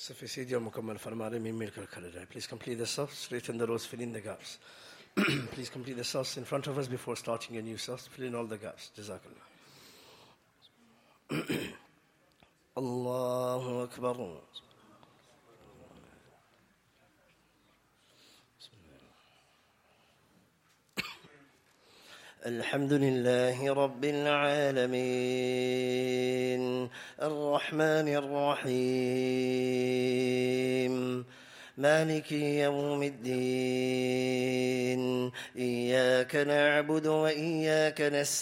Sufficidio mukammal farmare min miracle kalendar. Please complete the safs, straighten the rows, fill in the gaps. Please complete the safs in front of us before starting a new safs. Fill in all the gaps. Jazakallah. Allahu Akbar. الحمد لله رب العالمين الرحمن الرحيم مالك يوم الدين إياك نعبد وإياك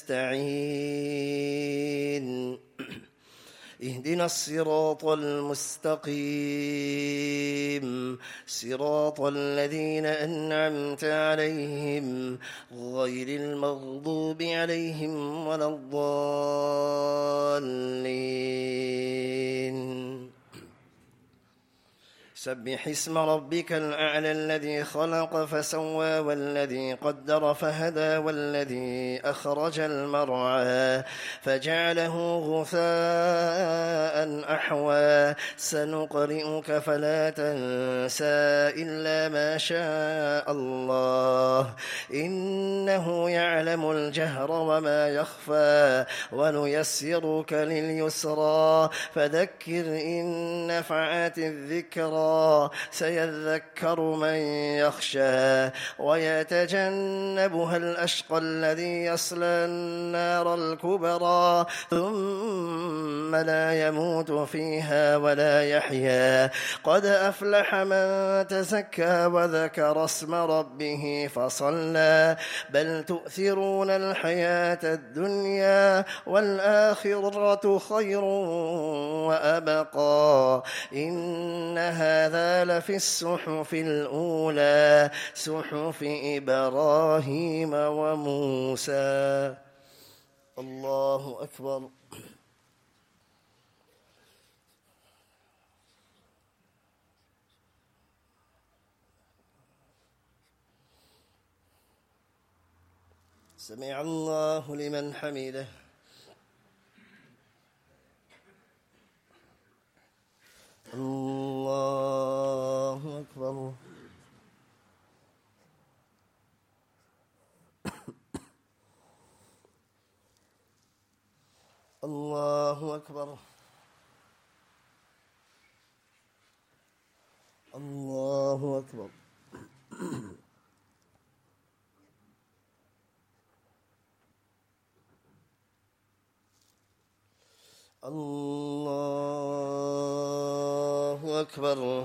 نستعين اهدنا الصراط المستقيم صراط الذين أنعمت عليهم غير المغضوب عليهم ولا الضالين سبح اسم ربك الأعلى الذي خلق فسوى والذي قدر فهدى والذي أخرج المرعى فجعله غثاء أحوى سنقرئك فلا تنسى إلا ما شاء الله إنه يعلم الجهر وما يخفى ونيسرك لليسرى فذكر إن نفعت الذكرى سيذكر من يخشى ويتجنبها الأشقى الذي يصلى النار الكبرى ثم لا يموت فيها ولا يحيا قد أفلح من تزكى وذكر اسم ربه فصلى بل تؤثرون الحياة الدنيا والآخرة خير وأبقى إن هذا لفي الصحف الأولى صحف إبراهيم وموسى الله أكبر سمع الله لمن حمده الله أكبر الله أكبر الله أكبر الله أكبر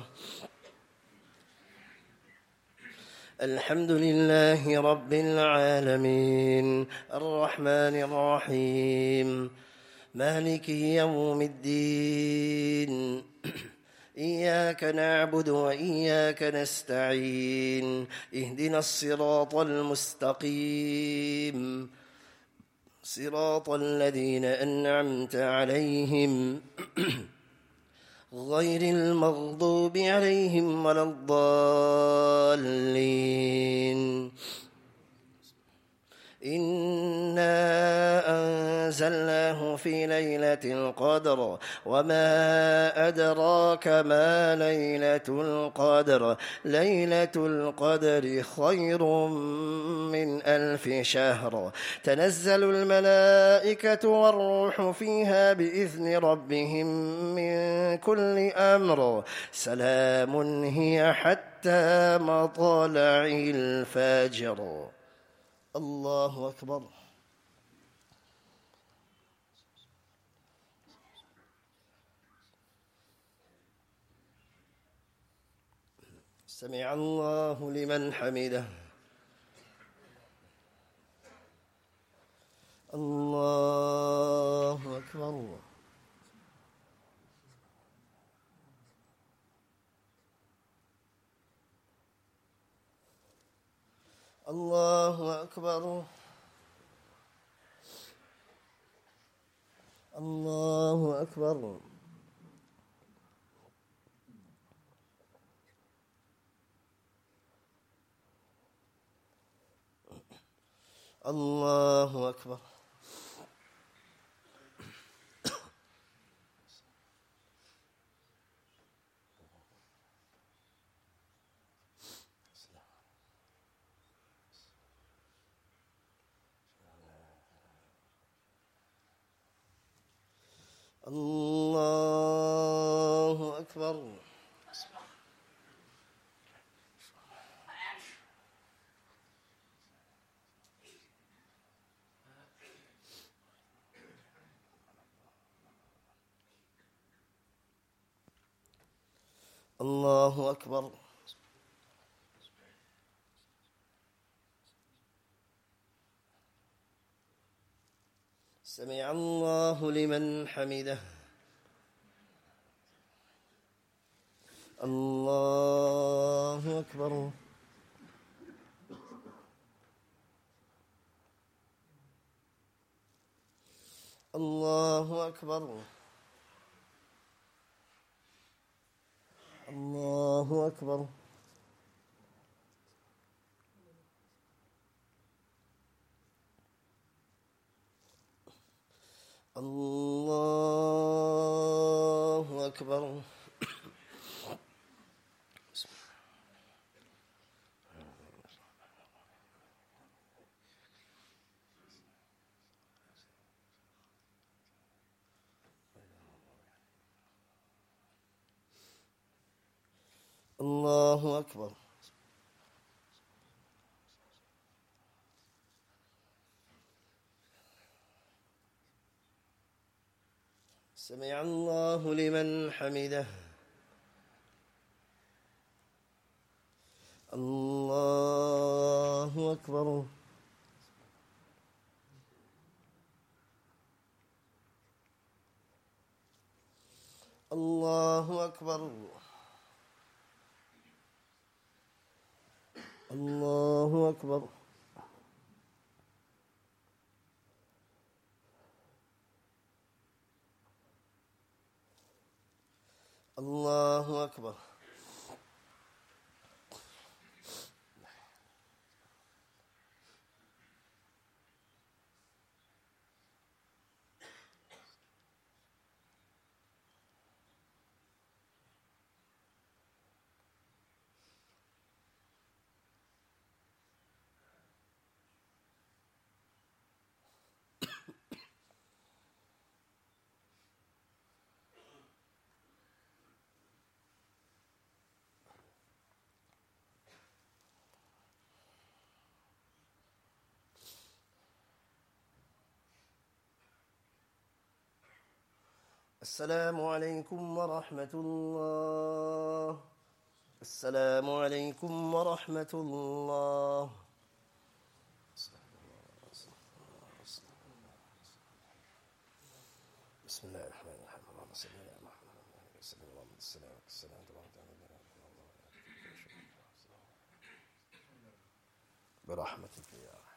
الحمد لله رب العالمين الرحمن الرحيم مالك يوم الدين إياك نعبد وإياك نستعين اهدنا الصراط المستقيم صراط الذين أنعمت عليهم غير المغضوب عليهم ولا الضالين إنا أنزلناه في ليلة القدر وما أدراك ما ليلة القدر ليلة القدر خير من 1000 شهر تنزل الملائكة والروح فيها بإذن ربهم من كل أمر سلام هي حتى مطلع الفجر الله أكبر سمع الله لمن حمده الله أكبر الله أكبر الله أكبر الله أكبر الله أكبر. سمع الله لمن حمده. الله أكبر. الله أكبر. الله أكبر. الله أكبر. الله أكبر. سمع الله لمن حمده. الله أكبر. الله أكبر. الله أكبر. الله أكبر. السلام عليكم ورحمة الله. السلام عليكم ورحمة الله. بسم الله الرحمن الرحيم. اللهم صل على محمد وسلم. اللهم السلام والسلام برحمتك يا رحمن.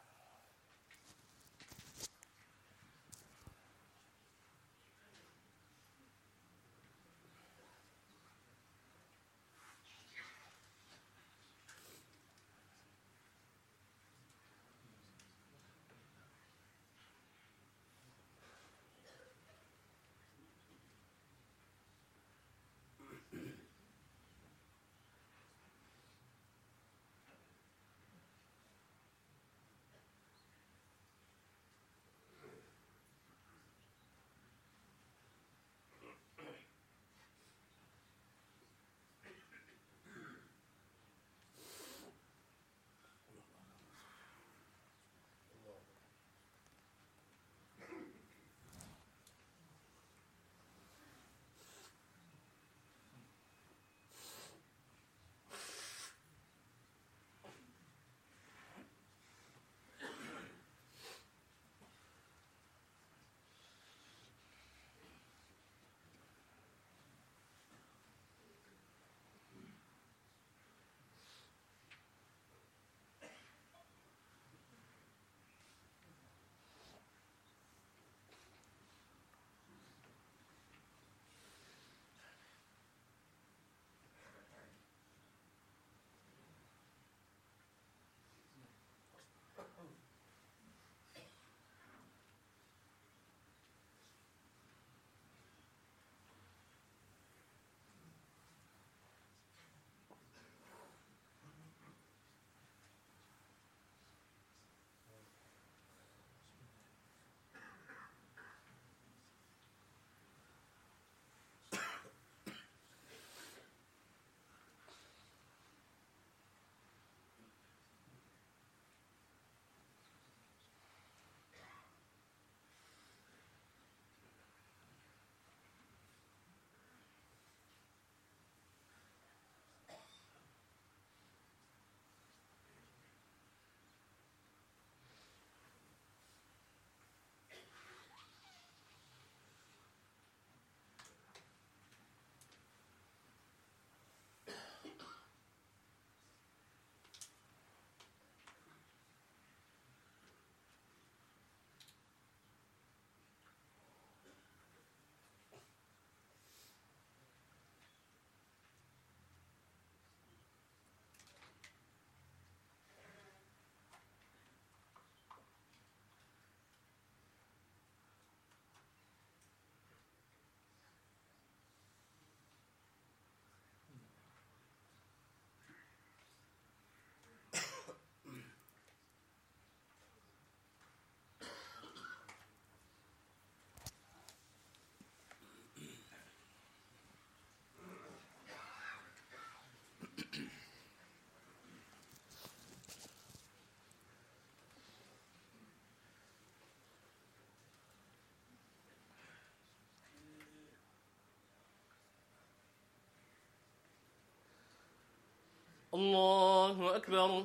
الله أكبر.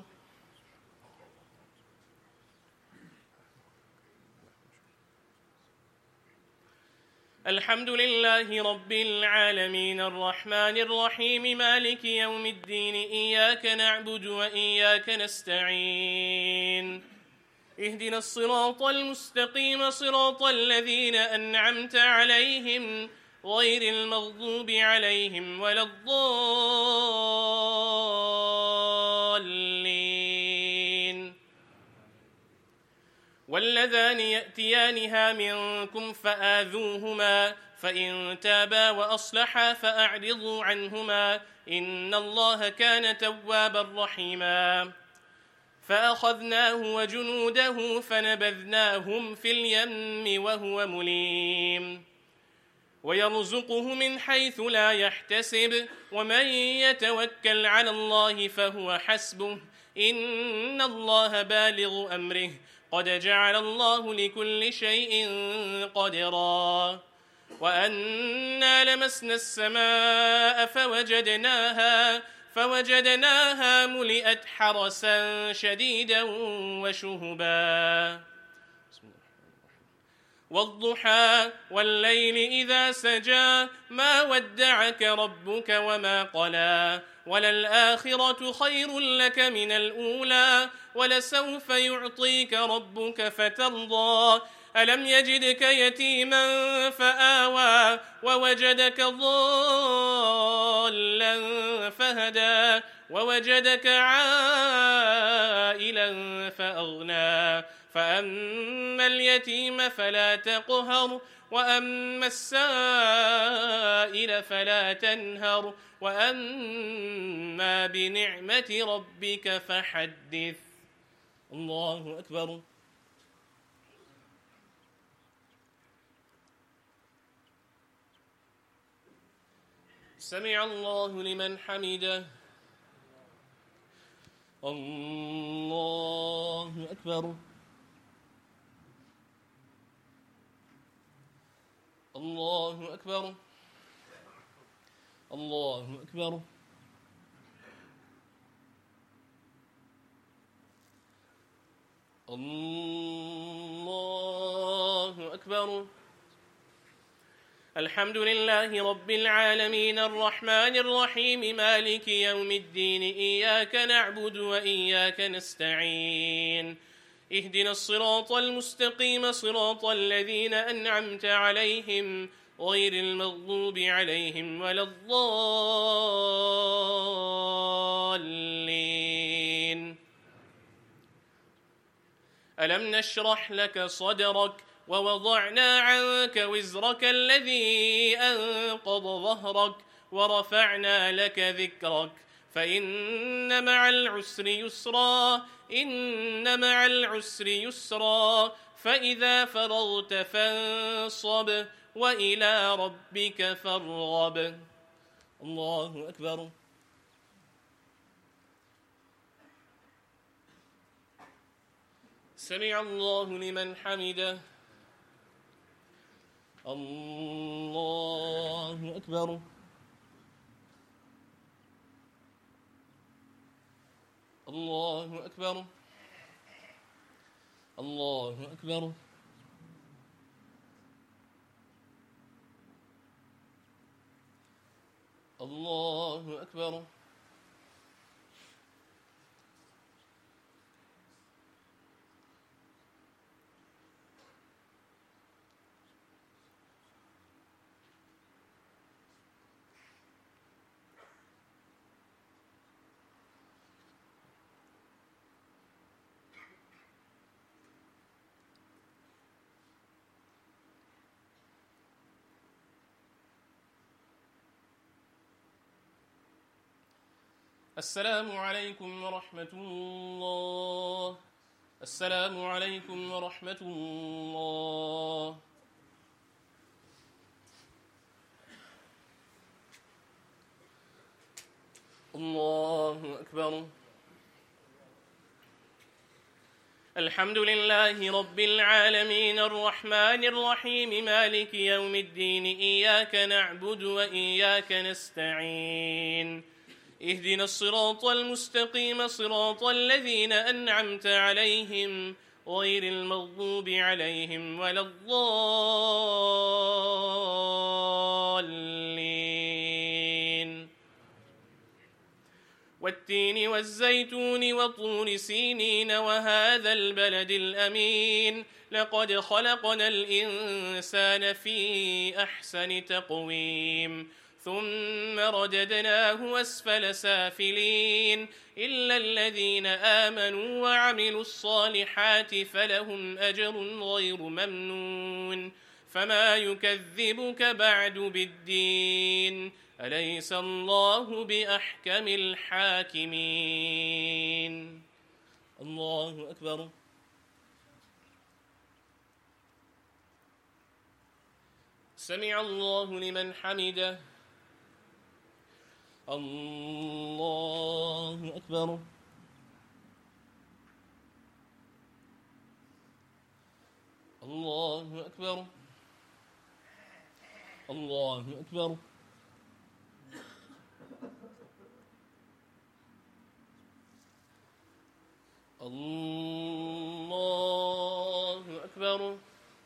الحمد لله رب العالمين الرحمن الرحيم مالك يوم الدين إياك نعبد وإياك نستعين اهدنا الصراط المستقيم صراط الذين أنعمت عليهم غير المغضوب عليهم ولا الضالين واللذان يأتيانها منكم فآذوهما فإن تابا وأصلحا فأعرضوا عنهما إن الله كان توابا رحيما فأخذناه وجنوده فنبذناهم في اليم وهو مليم ويرزقه من حيث لا يحتسب ومن يتوكل على الله فهو حسبه إن الله بالغ أمره قد جعل الله لكل شيء قدرا وأنا لمسنا السماء فوجدناها ملئت حرسا شديدا وشهبا والضحى والليل إذا سجى ما ودعك ربك وما قلى وللآخرة خير لك من الأولى ولسوف يعطيك ربك فترضى ألم يجدك يتيما فآوى ووجدك ضالا فهدى ووجدك عائلا فأغنى فأما اليتيم فلا تقهر وأما السائل فلا تنهر وأما بنعمة ربك فحدث. الله أكبر. سمع الله لمن حمده. الله أكبر. الله أكبر. الله أكبر. الله أكبر. الحمد لله رب العالمين الرحمن الرحيم مالك يوم الدين إياك نعبد وإياك نستعين اهدنا الصراط المستقيم صراط الذين أنعمت عليهم غير المغضوب عليهم ولا الضالين. ألم نشرح لك صدرك ووضعنا عنك وزرك الذي أنقض ظهرك ورفعنا لك ذكرك فإن مع العسر يسرا إن مع العسر يسرا فإذا فرغت فانصب وإلى ربك فارغب. الله أكبر. سمع الله لمن حمده. الله أكبر. الله أكبر. الله أكبر. الله أكبر. السلام عليكم ورحمة الله. السلام عليكم ورحمة الله. الله أكبر. الحمد لله رب العالمين الرحمن الرحيم مالك يوم الدين إياك نعبد وإياك نستعين اهدنا الصراط المستقيم صراط الذين أنعمت عليهم غير المغضوب عليهم ولا الضالين. والتين والزيتون وطور سينين وهذا البلد الأمين لقد خلقنا الإنسان في أحسن تقويم ثم رددناه أسفل سافلين إلا الذين آمنوا وعملوا الصالحات فلهم أجر غير ممنون. فما يكذبك بعد بالدين أليس الله بأحكم الحاكمين. الله أكبر. سمع الله لمن حمده. الله أكبر. الله أكبر. الله أكبر. الله أكبر.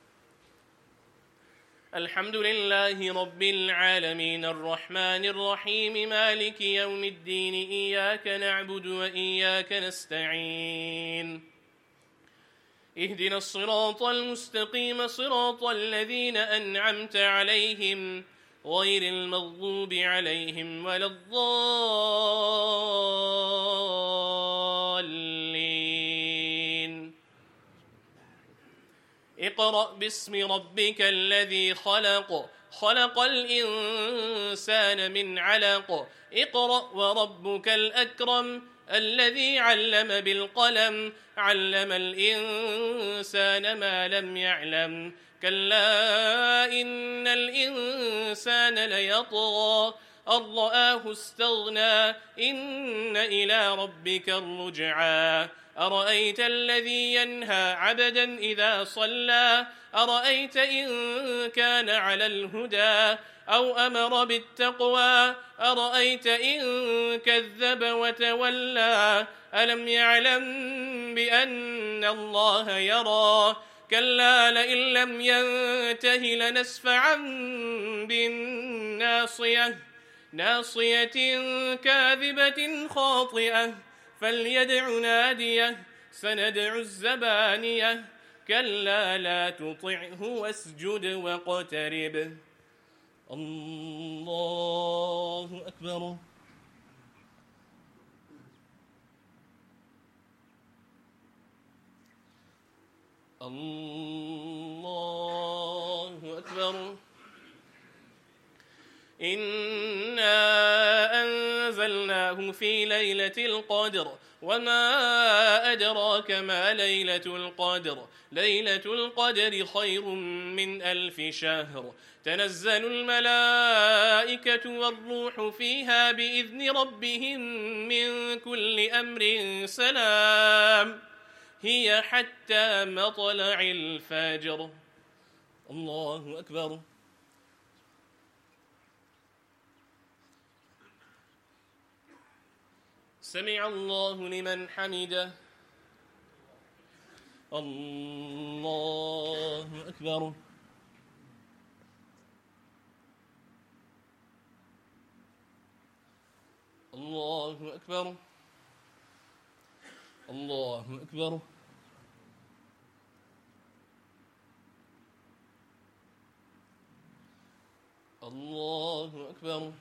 الحمد لله رب العالمين الرحمن الرحيم مالك يوم الدين إياك نعبد وإياك نستعين اهدنا الصراط المستقيم صراط الذين أنعمت عليهم غير المغضوب عليهم ولا الضالين. اقرأ باسم ربك الذي خلق خلق الإنسان من علق اقرأ وربك الأكرم الذي علم بالقلم علم الإنسان ما لم يعلم كلا إن الإنسان ليطغى أن رآه استغنى إن إلى ربك الرجعى أرأيت الذي ينهى عبدا إذا صلى أرأيت إن كان على الهدى أو أمر بالتقوى أرأيت إن كذب وتولى ألم يعلم بأن الله يرى كلا لئن لم ينته لنسفعا بالناصية ناصية كاذبة خاطئة فليدع ناديه سندع الزبانية كلا لا تطعه واسجد واقترب. الله أكبر. الله أكبر. إنا أنزلناه في ليلة القدر وما أدراك ما ليلة القدر ليلة القدر خير من 1000 شهر تنزل الملائكة والروح فيها بإذن ربهم من كل أمر سلام هي حتى مطلع الفجر. الله أكبر. سمع الله لمن حمده. الله أكبر. الله أكبر. الله أكبر. الله أكبر.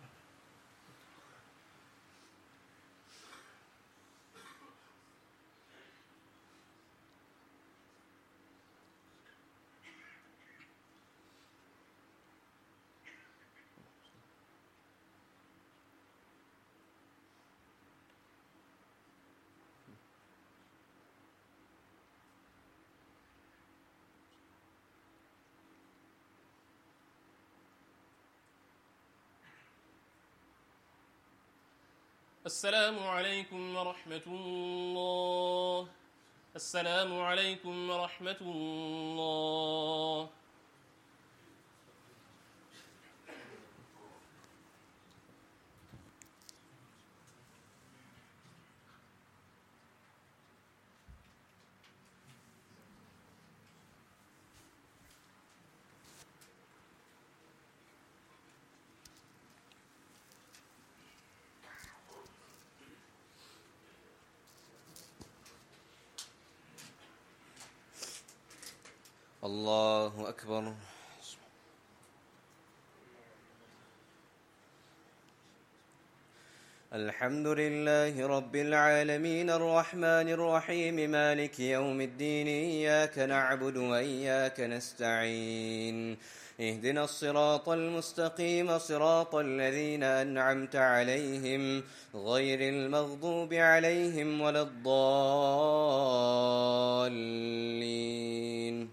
السلام عليكم ورحمة الله. السلام عليكم ورحمة الله. الله أكبر. الحمد لله رب العالمين الرحمن الرحيم مالك يوم الدين إياك نعبد وإياك نستعين اهدنا الصراط المستقيم صراط الذين أنعمت عليهم غير المغضوب عليهم ولا الضالين.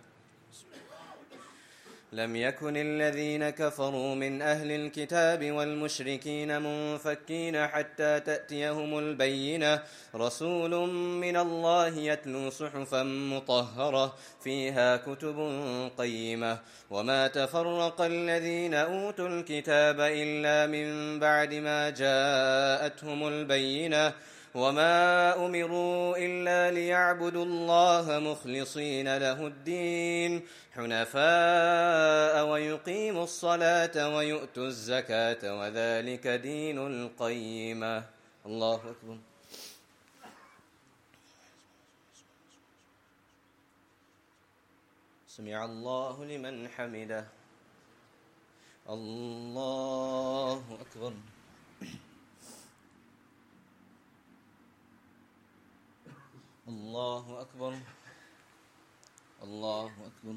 لم يكن الذين كفروا من أهل الكتاب والمشركين منفكين حتى تأتيهم البينة رسول من الله يتلو صحفا مطهرة فيها كتب قيمة وما تفرق الذين أوتوا الكتاب إلا من بعد ما جاءتهم البينة وما أمروا إلا ليعبدوا الله مخلصين له الدين حنفاء ويقيموا الصلاة ويؤتوا الزكاة وذلك دين القيمة. الله أكبر. سمع الله لمن حمده. الله أكبر. الله أكبر. الله أكبر.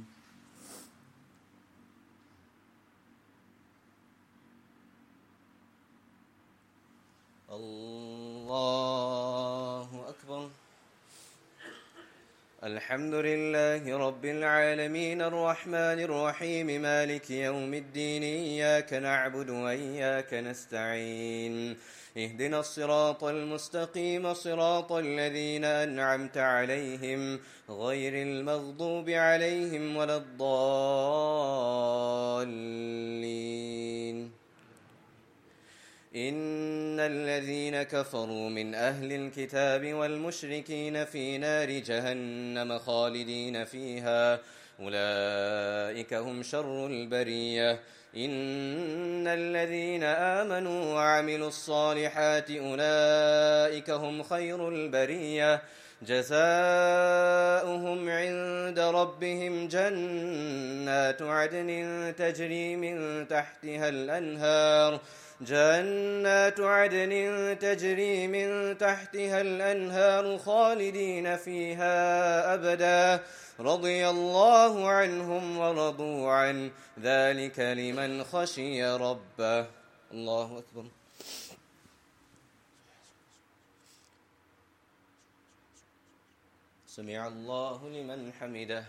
الله أكبر. الحمد لله رب العالمين الرحمن الرحيم مالك يوم الدين إياك نعبد وإياك نستعين اهدنا الصراط المستقيم صراط الذين أنعمت عليهم غير المغضوب عليهم ولا الضالين. إن الذين كفروا من أهل الكتاب والمشركين في نار جهنم خالدين فيها أولئك هم شر البرية. إن الذين آمنوا وعملوا الصالحات أولئك هم خير البرية جزاؤهم عند ربهم جنات عدن تجري من تحتها الأنهار خالدين فيها أبدا رضي الله عنهم ورضوا عنه ذلك لمن خشي ربه. الله أكبر. سمع الله لمن حمده.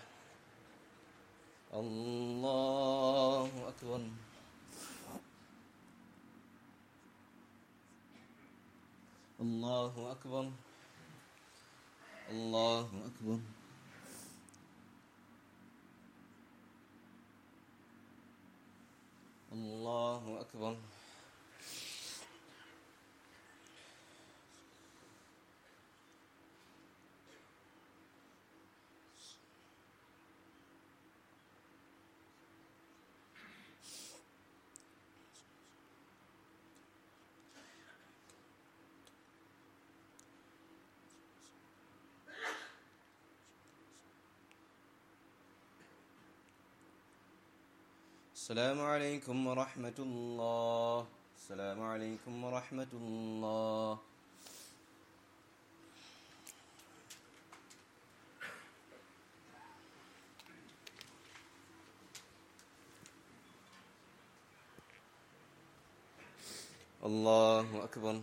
الله أكبر. الله أكبر. الله أكبر. الله أكبر. السلام عليكم ورحمة الله. السلام عليكم ورحمة الله. الله أكبر.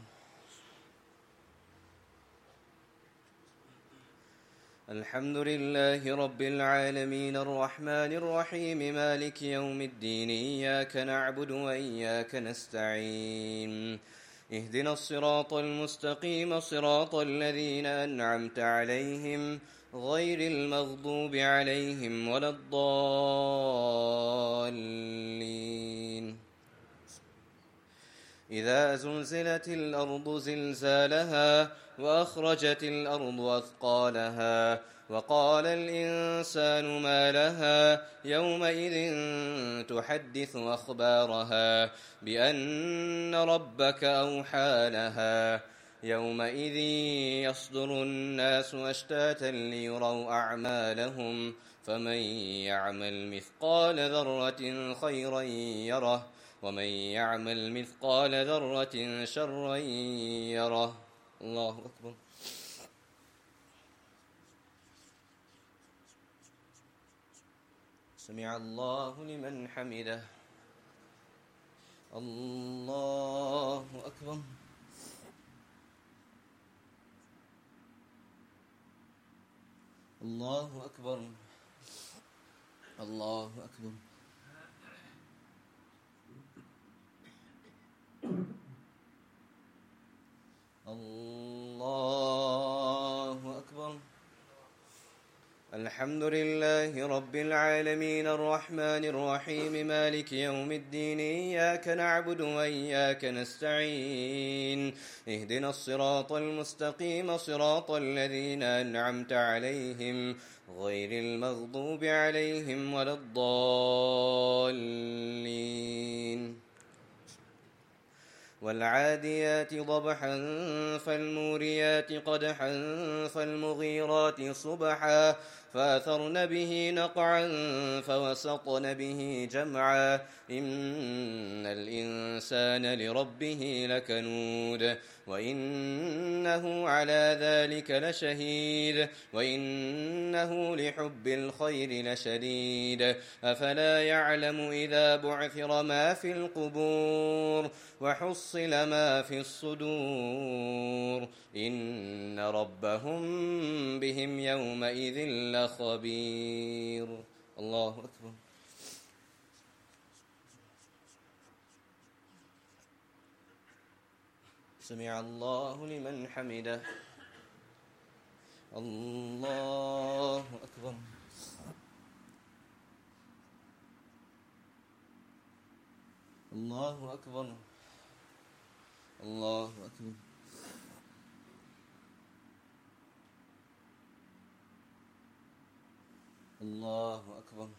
الحمد لله رب العالمين الرحمن الرحيم مالك يوم الدين إياك نعبد وإياك نستعين اهدنا الصراط المستقيم صراط الذين أنعمت عليهم غير المغضوب عليهم ولا الضالين. إذا زلزلت الأرض زلزالها وأخرجت الأرض أثقالها وقال الإنسان ما لها يومئذ تحدث أخبارها بأن ربك أوحى لها يومئذ يصدر الناس أشتاتا ليروا أعمالهم فمن يعمل مثقال ذرة خيرا يره ومن يعمل مثقال ذرة شرا يره. الله أكبر. سمع الله لمن حمده. الله أكبر. الله أكبر. الله أكبر. الله أكبر. الحمد لله رب العالمين الرحمن الرحيم مالك يوم الدين إياك نعبد وإياك نستعين اهدنا الصراط المستقيم صراط الذين أنعمت عليهم غير المغضوب عليهم ولا الضالين. والعاديات ضبحا فالموريات قدحا فالمغيرات صبحا فأثرن به نقعا فوسطن به جمعا إن الإنسان لربه لكنود وإنه على ذلك لشهيد وإنه لحب الخير لشديد أفلا يعلم إذا بعثر ما في القبور وحصل ما في الصدور إن ربهم بهم يومئذ لخبير. الله أكبر. سمع الله لمن حمده. الله أكبر. الله أكبر. الله أكبر. الله أكبر.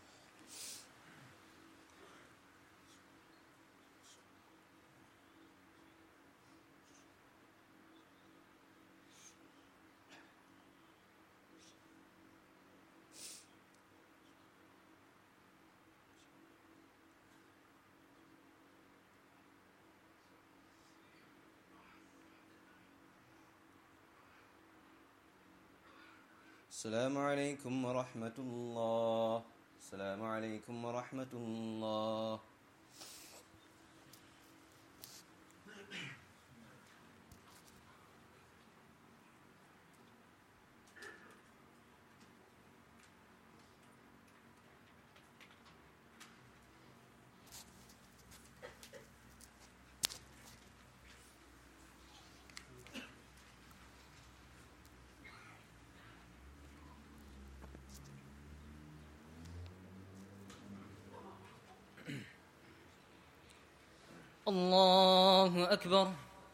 السلام عليكم ورحمة الله. السلام عليكم ورحمة الله. الله أكبر.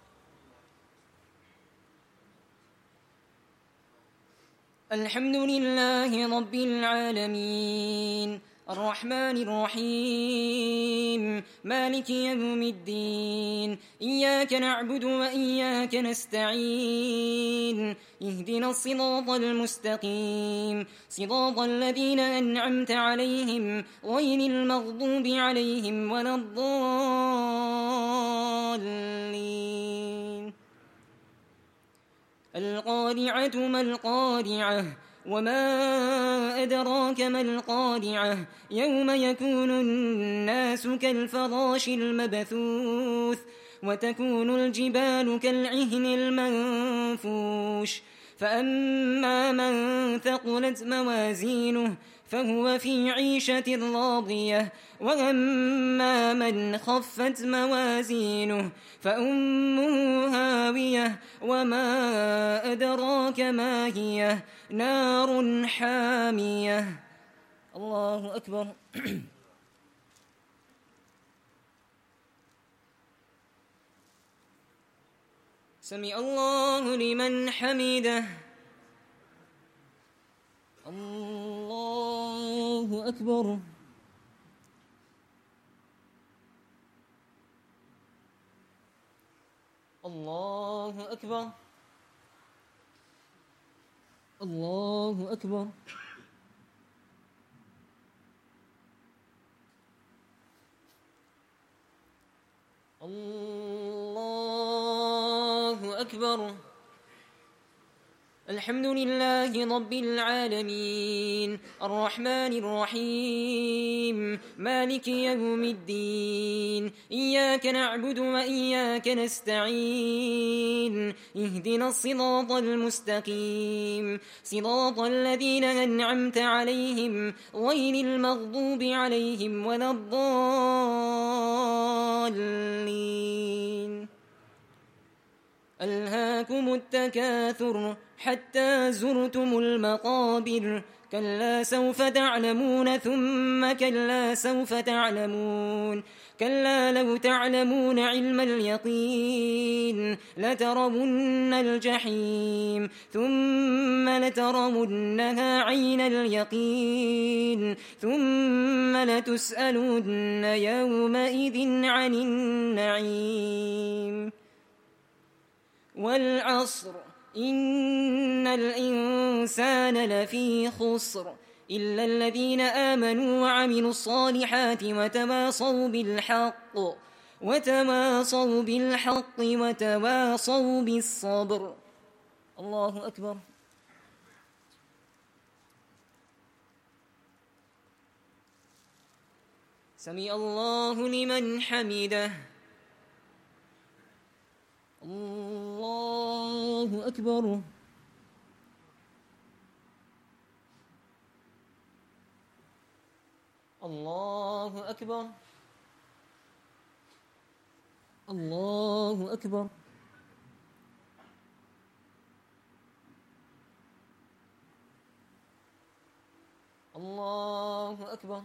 الحمد لله رب العالمين الرحمن الرحيم مالك يوم الدين إياك نعبد وإياك نستعين اهدنا الصراط المستقيم صراط الذين أنعمت عليهم غير المغضوب عليهم ولا الضالين. القارعة ما القارعة وما أدراك ما القارعة يوم يكون الناس كالفراش المبثوث وتكون الجبال كالعهن المنفوش فأما من ثقلت موازينه فهو في عيشة راضية وأما من خفت موازينه فأمه هاوية وما أدراك ما هي نار حامية. الله أكبر. سمع الله لمن حمده. الله أكبر. الله أكبر. أكبر. الله أكبر. الله أكبر. الحمد لله رب العالمين الرحمن الرحيم مالك يوم الدين إياك نعبد وإياك نستعين اهدنا الصراط المستقيم صراط الذين أنعمت عليهم غير المغضوب عليهم ولا الضالين. ألهاكم التكاثر حتى زرتم المقابر كلا سوف تعلمون ثم كلا سوف تعلمون كلا لو تعلمون علم اليقين لترون الجحيم ثم لترونها عين اليقين ثم لتسألن يومئذ عن النعيم. والعصر إن الإنسان لفي خسر إلا الذين آمنوا وعملوا الصالحات وتواصوا بالحق وتواصوا بالصبر. الله أكبر. سمع الله لمن حمده. الله أكبر. الله أكبر. الله أكبر. الله أكبر.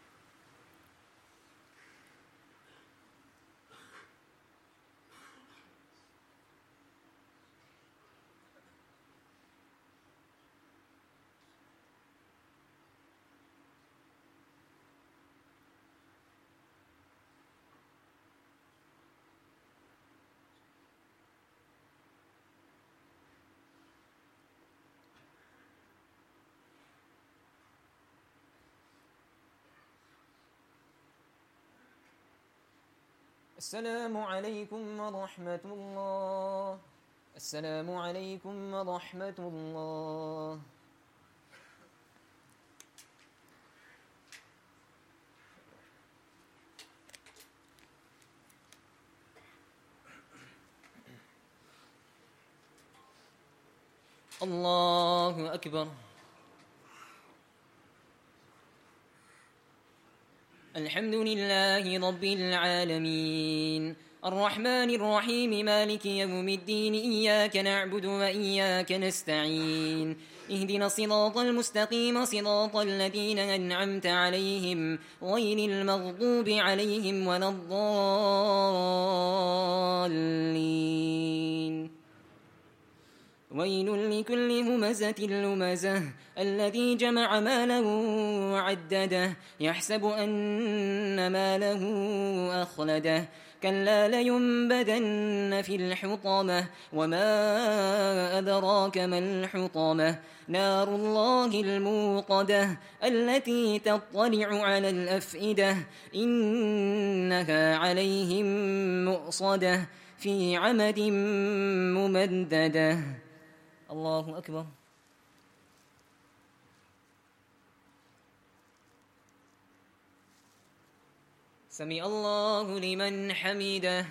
السلام عليكم ورحمة الله. السلام عليكم ورحمة الله. الله أكبر. الحمد لله رب العالمين الرحمن الرحيم مالك يوم الدين إياك نعبد وإياك نستعين اهدنا الصراط المستقيم صراط الذين أنعمت عليهم غير المغضوب عليهم ولا الضالين. ويل لكل همزة لمزة الذي جمع ماله وعدده يحسب أن ماله أخلده كلا لينبذن في الحطمة وما أدراك ما الحطمة نار الله الموقدة التي تطلع على الأفئدة إنها عليهم مؤصدة في عمد ممددة. الله أكبر. سمع الله لمن حمده.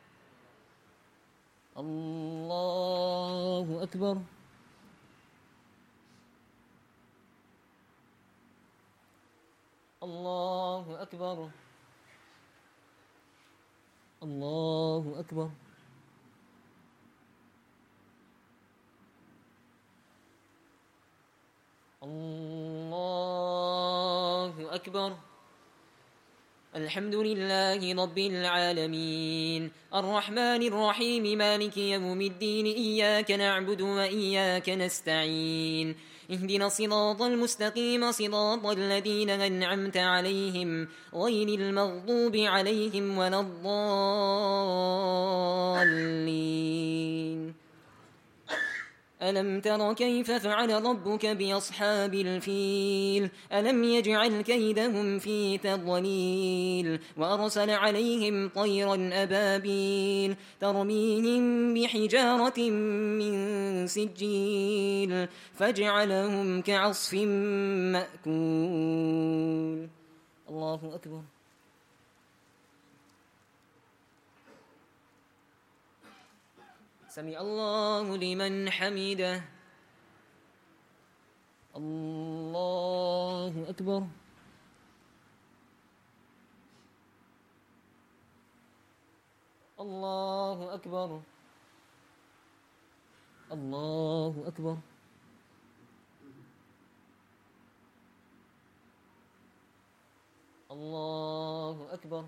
الله أكبر. الله أكبر. الله أكبر. الله أكبر. الحمد لله رب العالمين الرحمن الرحيم مالك يوم الدين إياك نعبد وإياك نستعين اهدنا الصراط المستقيم صراط الذين أنعمت عليهم غير المغضوب عليهم ولا الضالين. ألم تر كيف فعل ربك بأصحاب الفيل ألم يجعل كيدهم في تضليل وأرسل عليهم طيرا أبابيل ترميهم بحجارة من سجيل فجعلهم كعصف مأكول. الله أكبر. سمع الله لمن حمده. الله أكبر. الله أكبر. الله أكبر. الله أكبر.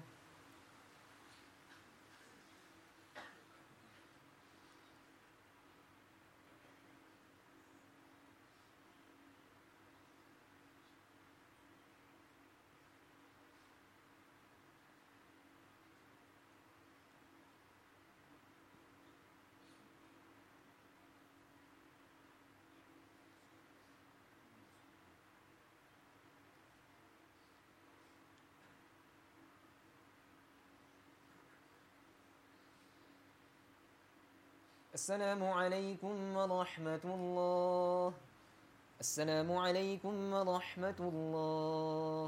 السلام عليكم ورحمة الله. السلام عليكم ورحمة الله.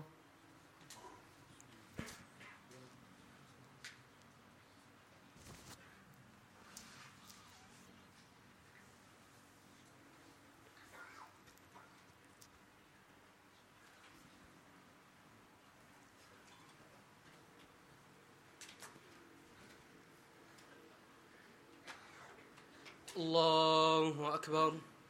الله أكبر.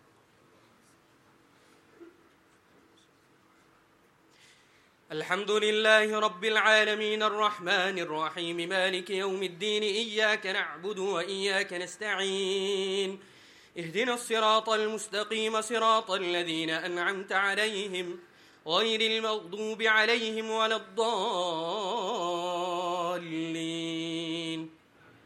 الحمد لله رب العالمين الرحمن الرحيم مالك يوم الدين إياك نعبد وإياك نستعين اهدنا الصراط المستقيم صراط الذين أنعمت عليهم غير المغضوب عليهم ولا الضالين.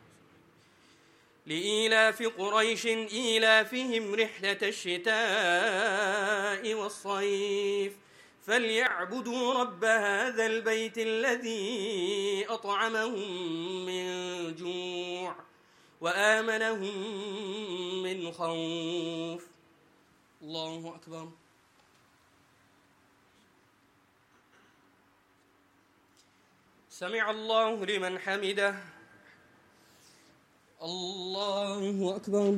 لإيلاف قريش إيلافهم رحلة الشتاء والصيف فليعبدوا رب هذا البيت الذي أطعمهم من جوع وآمنهم من خوف. الله أكبر. سمع الله لمن حمده. الله أكبر.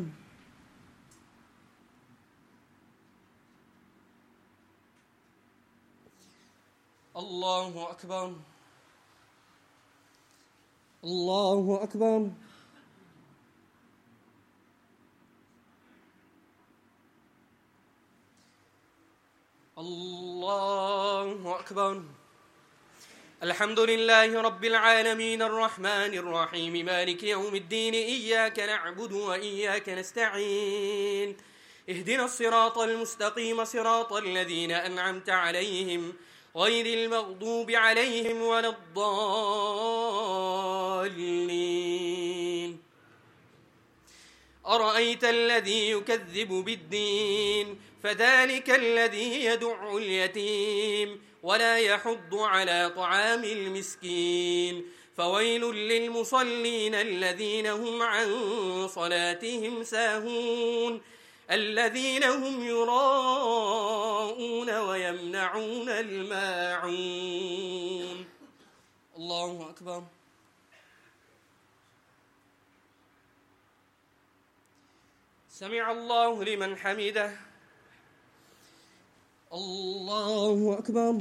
الله أكبر. الله أكبر. الله أكبر. الحمد لله رب العالمين الرحمن الرحيم مالك يوم الدين إياك نعبد وإياك نستعين اهدنا الصراط المستقيم صراط الذين أنعمت عليهم غير المغضوب عليهم ولا الضالين. أرأيت الذي يكذب بالدين فذلك الذي يدع اليتيم ولا يحض على طعام المسكين فويل للمصلين الذين هم عن صلاتهم ساهون الذين هم يراءون ويمنعون الماعون. الله أكبر. سمع الله لمن حمده. الله أكبر.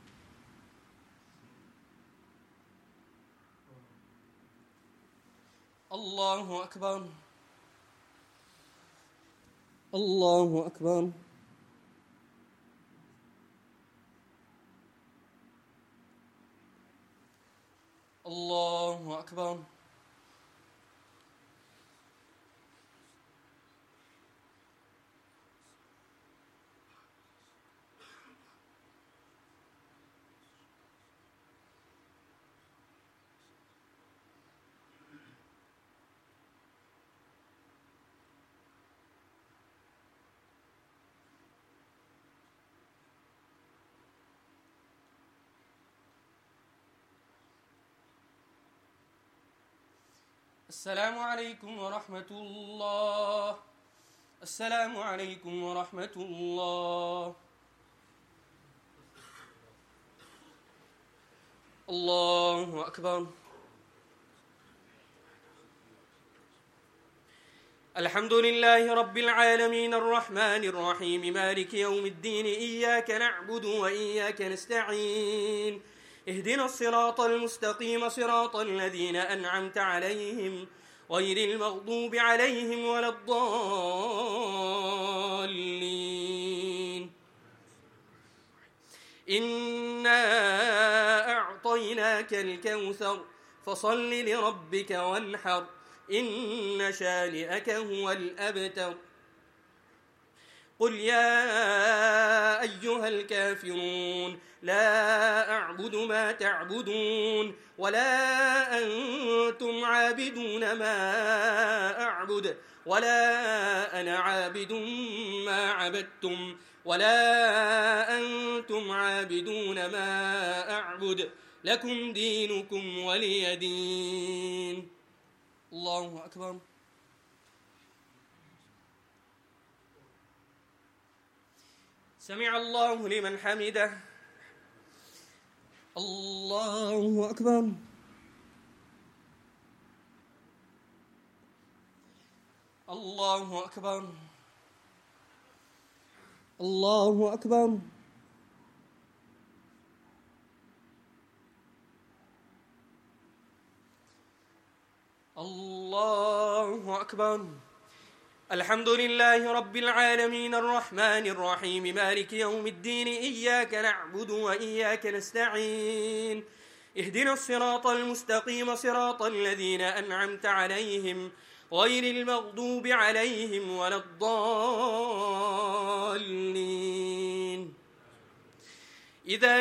الله أكبر. الله أكبر. الله أكبر. السلام عليكم ورحمة الله. السلام عليكم ورحمة الله. الله أكبر. الحمد لله رب العالمين الرحمن الرحيم مالك يوم الدين إياك نعبد وإياك نستعين اهدنا الصراط المستقيم صراط الذين أنعمت عليهم غير المغضوب عليهم ولا الضالين. إنا أعطيناك الكوثر فصل لربك وانحر إن شانئك هو الأبتر. قل يا أيها الكافرون لا أعبد ما تعبدون ولا أنتم عابدون ما أعبد ولا أنا عابد ما عبدتم ولا أنتم عابدون ما أعبد لكم دينكم ولي دين. الله أكبر. سمع الله لمن حمده. الله أكبر. الله أكبر. الله أكبر. الله أكبر. الحمد لله رب العالمين الرحمن الرحيم مالك يوم الدين إياك نعبد وإياك نستعين اهدنا الصراط المستقيم صراط الذين أنعمت عليهم غير المغضوب عليهم ولا الضالين. إذا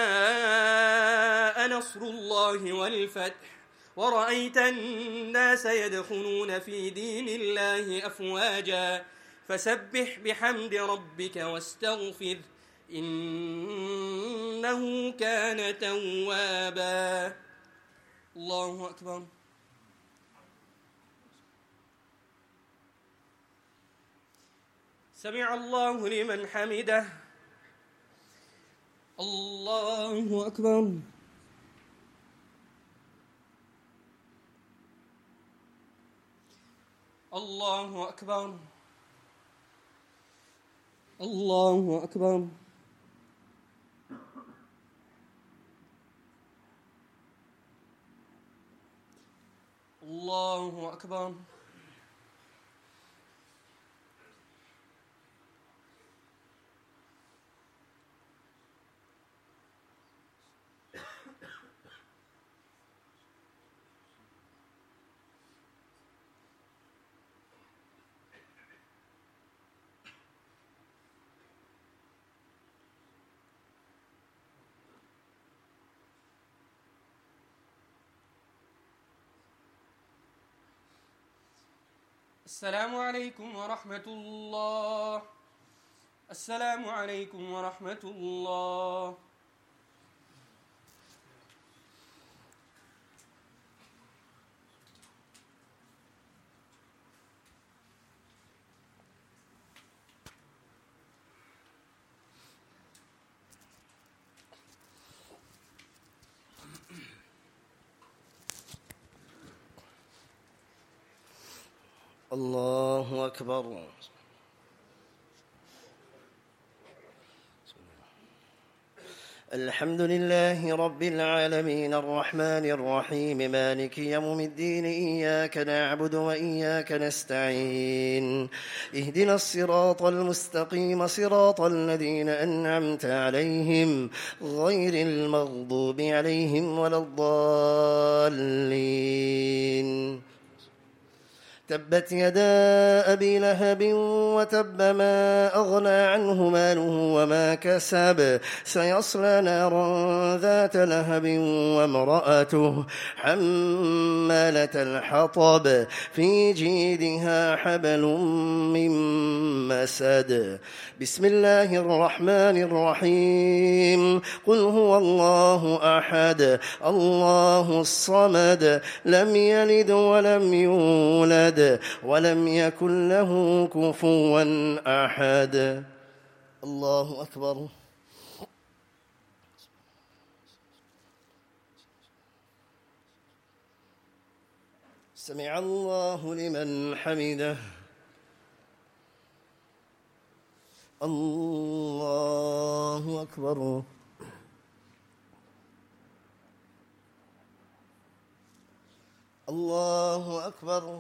جاء نصر الله والفتح ورأيت الناس يدخلون في دين الله أفواجا فسبح بحمد ربك واستغفر إنه كان توابا. الله أكبر. سمع الله لمن حمده. الله أكبر. الله أكبر. الله أكبر. الله أكبر. السلام عليكم ورحمة الله. السلام عليكم ورحمة الله. الله أكبر. الحمد لله رب العالمين الرحمن الرحيم مالك يوم الدين إياك نعبد وإياك نستعين اهدنا الصراط المستقيم صراط الذين أنعمت عليهم غير المغضوب عليهم ولا الضالين. تبت يدا أبي لهب وتب ما أغنى عنه ماله وما كسب سيصلى نارا ذات لهب وامرأته حمالة الحطب في جيدها حبل من مسد بسم الله الرحمن الرحيم قل هو الله أحد الله الصمد لم يلد ولم يولد ولم يكن له كفوا أحد الله أكبر سمع الله لمن حمده الله أكبر الله أكبر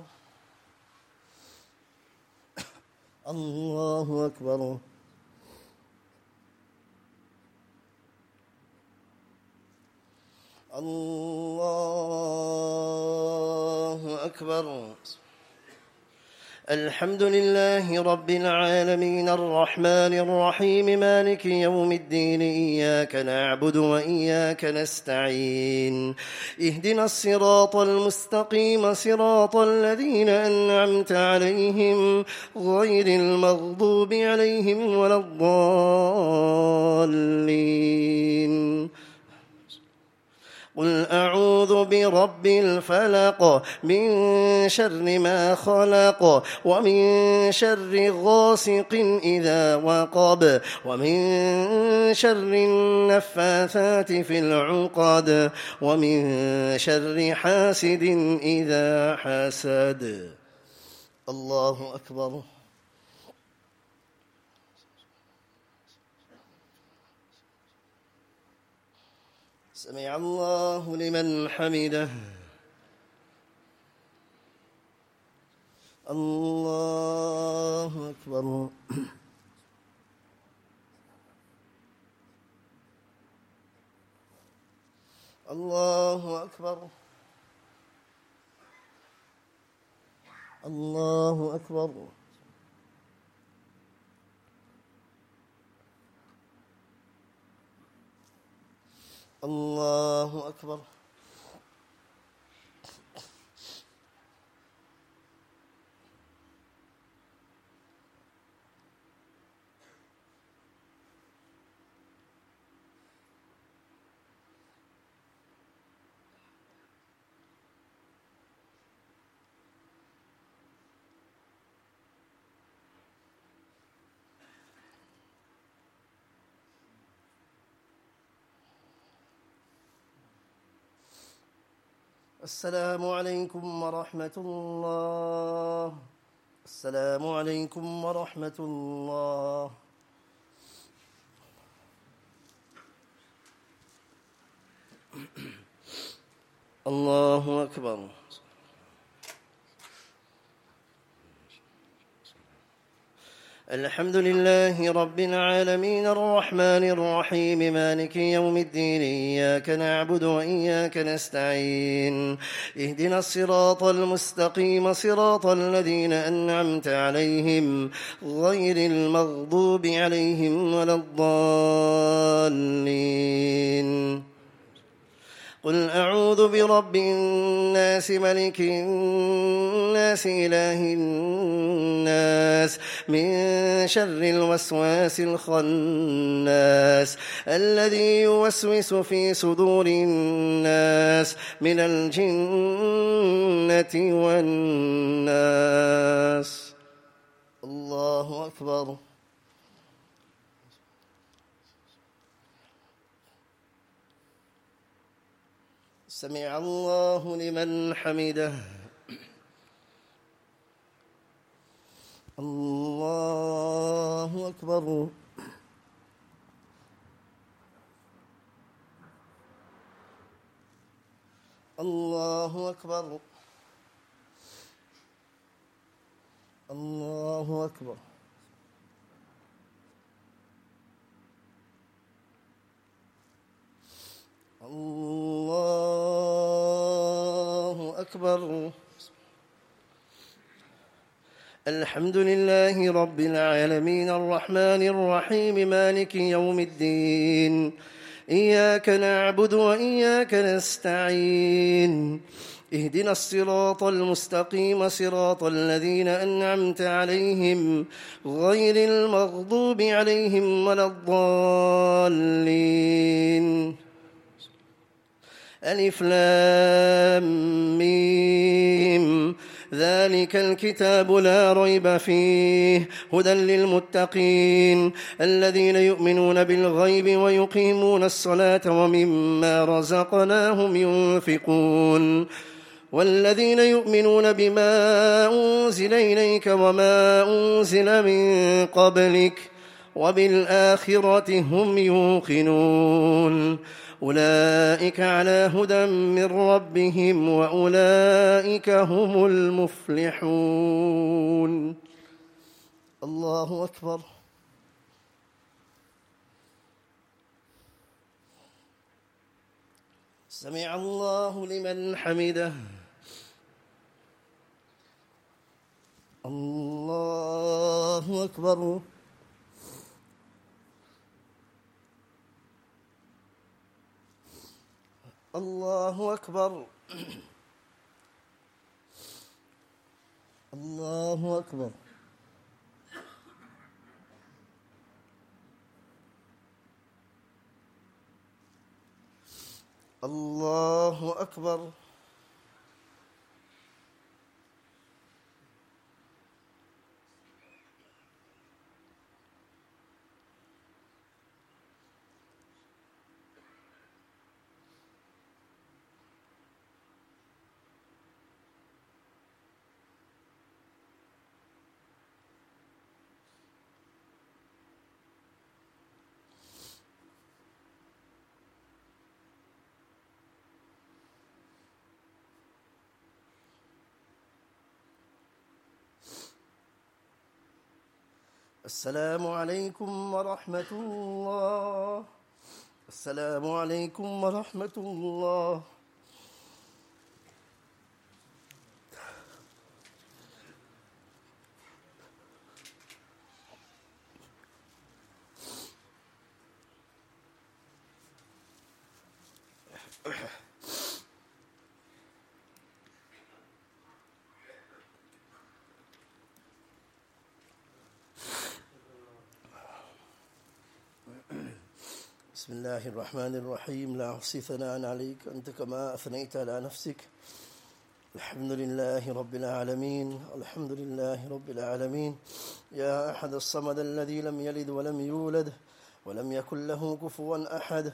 الله أكبر الله أكبر الحمد لله رب العالمين الرحمن الرحيم مالك يوم الدين إياك نعبد وإياك نستعين اهدنا الصراط المستقيم صراط الذين أنعمت عليهم غير المغضوب عليهم ولا الضالين قل أعوذ برب الفلق من شر ما خلق ومن شر غاسق إذا وقب ومن شر النفاثات في العقد ومن شر حاسد إذا حسد الله أكبر سمع الله لمن حمده الله أكبر الله أكبر الله أكبر الله أكبر السلام عليكم ورحمة الله السلام عليكم ورحمة الله الله أكبر الحمد لله رب العالمين الرحمن الرحيم مالك يوم الدين إياك نعبد وإياك نستعين اهدنا الصراط المستقيم صراط الذين أنعمت عليهم غير المغضوب عليهم ولا الضالين قل أعوذ برب الناس ملك الناس إله الناس من شر الوسواس الخناس الذي يوسوس في صدور الناس من الجنة والناس الله أكبر سمع الله لمن حمده الله أكبر الله أكبر الله أكبر الله أكبر الحمد لله رب العالمين الرحمن الرحيم مالك يوم الدين إياك نعبد وإياك نستعين اهدنا الصراط المستقيم صراط الذين أنعمت عليهم غير المغضوب عليهم ولا الضالين ألف لام ميم ذلك الكتاب لا ريب فيه هدى للمتقين الذين يؤمنون بالغيب ويقيمون الصلاة ومما رزقناهم ينفقون والذين يؤمنون بما أنزل إليك وما أنزل من قبلك وبالآخرة هم يوقنون أولئك على هدى من ربهم وأولئك هم المفلحون. الله أكبر. سمع الله لمن حمده. الله أكبر. الله أكبر. الله أكبر. الله أكبر. السلام عليكم ورحمة الله. السلام عليكم ورحمة الله. بسم الله الرحمن الرحيم. لا أحصي ثناء عليك أنت كما أثنيت على نفسك. الحمد لله رب العالمين. الحمد لله رب العالمين. يا أحد الصمد الذي لم يلد ولم يولد ولم يكن له كفوا أحد.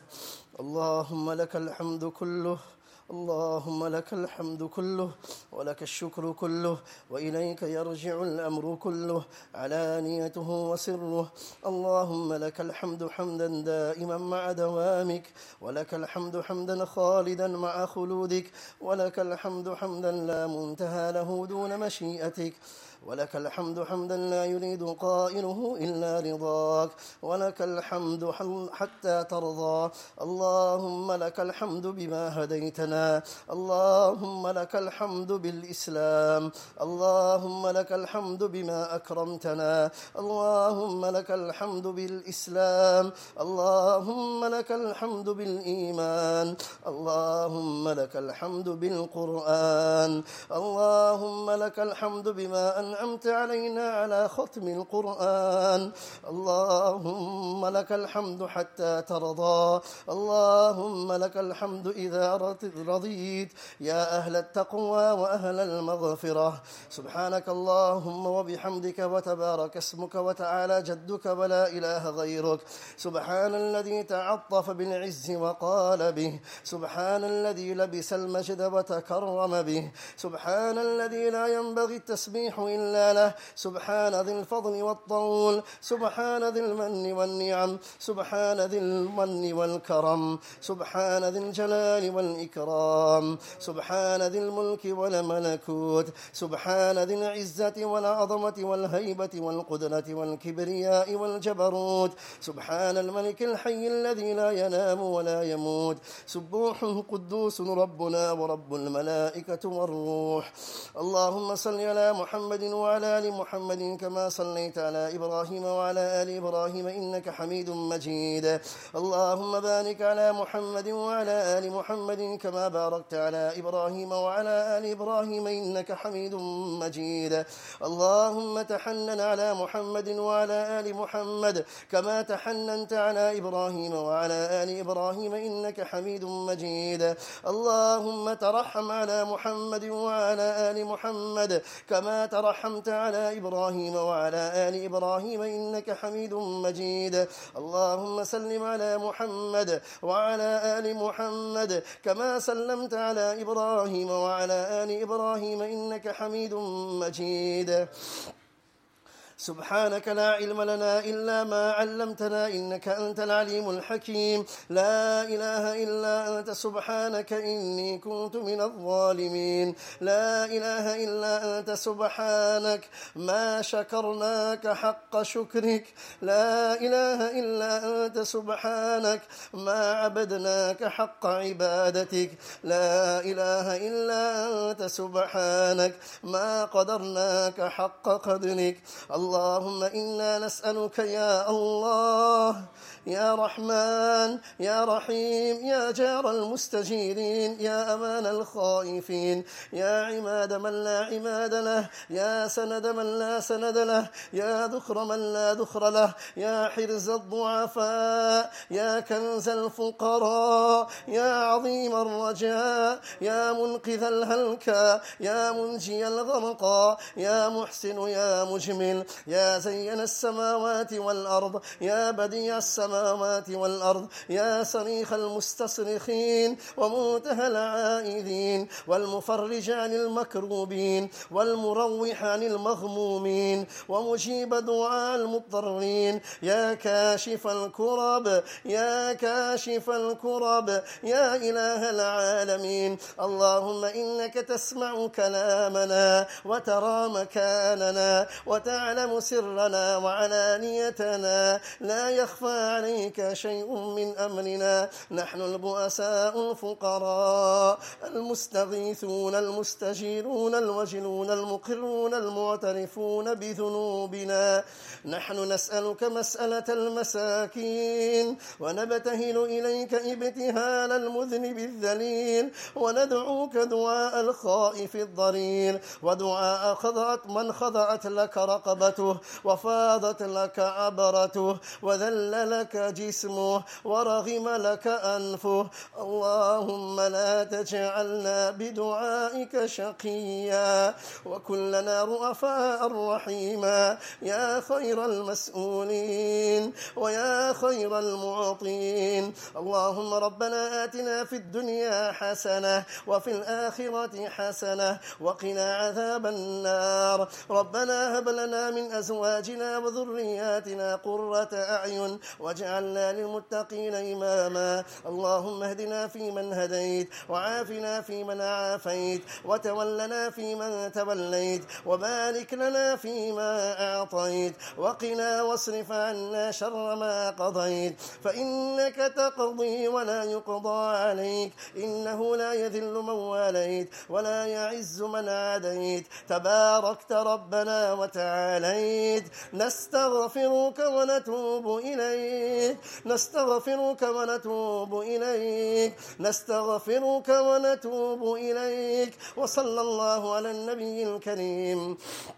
اللهم لك الحمد كله. اللهم لك الحمد كله ولك الشكر كله وإليك يرجع الأمر كله علانيته وسره. اللهم لك الحمد حمدا دائما مع دوامك ولك الحمد حمدا خالدا مع خلودك ولك الحمد حمدا لا منتهى له دون مشيئتك ولك الحمد حمدا لا يريد قائله إلا رضاك ولك الحمد حتى ترضى. اللهم لك الحمد بما هديتنا. اللهم لك الحمد بالإسلام. اللهم لك الحمد بما أكرمتنا. اللهم لك الحمد بالإسلام. اللهم لك الحمد بالإيمان. اللهم لك الحمد بالقرآن. اللهم لك الحمد بما أنعمت علينا على ختم القرآن. اللهم لك الحمد حتى ترضى. اللهم لك الحمد إذا رضيت. يا أهل التقوى وأهل المغفرة سبحانك اللهم وبحمدك وتبارك اسمك وتعالى جدك ولا إله غيرك. سبحان الذي تعطف بالعز وقال به. سبحان الذي لبس المجد وتكرم به. سبحان الذي لا ينبغي التسبيح إلا له. سبحان ذي الفضل والطول. سبحان ذي المن والنعم. سبحان ذي المن والكرم. سبحان ذي الجلال والإكرام. سبحان ذي الملك والملكوت. سبحان ذي العزة والعظمة والهيبة والقدرة والكبرياء والجبروت. سبحان الملك الحي الذي لا ينام ولا يموت. سبوح قدوس ربنا ورب الملائكة والروح. اللهم صل على محمد وعلى آل محمد كما صليت على إبراهيم وعلى آل إبراهيم إنك حميد مجيد. اللهم بارك على محمد وعلى آل محمد كما باركت على إبراهيم وعلى آل إبراهيم إنك حميد مجيد. اللهم تحنن على محمد وعلى آل محمد كما تحننت على إبراهيم وعلى آل إبراهيم إنك حميد مجيد. اللهم ترحم على محمد وعلى آل محمد كما ترحمت على إبراهيم وعلى آل إبراهيم إنك حميد مجيد. اللهم سلم على محمد وعلى آل محمد كما سلمت على إبراهيم وعلى آل إبراهيم إنك حميد مجيد. سبحانك لا علم لنا إلا ما علمتنا إنك أنت العليم الحكيم. لا إله إلا أنت سبحانك إني كنت من الظالمين. لا إله إلا أنت سبحانك ما شكرناك حق شكرك. لا إله إلا أنت سبحانك ما عبدناك حق عبادتك. لا إله إلا أنت سبحانك ما قدرناك حق قدرك. اللهم إنا نسألك يا الله يا رحمن يا رحيم يا جار المستجيرين يا أمان الخائفين يا عماد من لا عماد له يا سند من لا سند له يا ذخر من لا ذخر له يا حرز الضعفاء يا كنز الفقراء يا عظيم الرجاء يا منقذ الهلكى يا منجي الغرقى يا محسن يا مجمل يا زين السماوات والأرض يا بديع السماوات والأرض يا صريخ المستصرخين ومنتهى العائذين والمفرج عن المكروبين والمروح عن المغمومين ومجيب دعاء المضطرين يا كاشف الكرب يا كاشف الكرب يا إله العالمين. اللهم إنك تسمع كلامنا وترى مكاننا وتعلم سرنا وعلانيتنا لا يخفى عليك شيء من أمرنا. نحن البؤساء الفقراء المستغيثون المستجيرون الوجلون المقرون المعترفون بذنوبنا. نحن نسألك مسألة المساكين ونبتهل إليك ابتهال المذنب الذليل وندعوك دعاء الخائف الضرير ودعاء خضعت من خضعت لك رقبته وفاضت لك عبرته وذل لك جسمه ورغم لك أنفه. اللهم لا تجعلنا بدعائك شقيا وكن لنا رؤفاء رحيما يا خير المسؤولين ويا خير المعطين. اللهم ربنا آتنا في الدنيا حسنة وفي الآخرة حسنة وقنا عذاب النار. ربنا هب لنا من أزواجنا وذرياتنا قرة أعين واجعلنا للمتقين إماما. اللهم اهدنا فيمن هديت وعافنا فيمن عافيت وتولنا فيمن توليت وبارك لنا فيما أعطيت وقنا واصرف عنا شر ما قضيت فإنك تقضي ولا يقضى عليك إنه لا يذل من واليت ولا يعز من عاديت تباركت ربنا وتعاليت. نستغفرك ونتوب إليك نستغفرك ونتوب إليك نستغفرك ونتوب إليك. وصلى الله على النبي الكريم.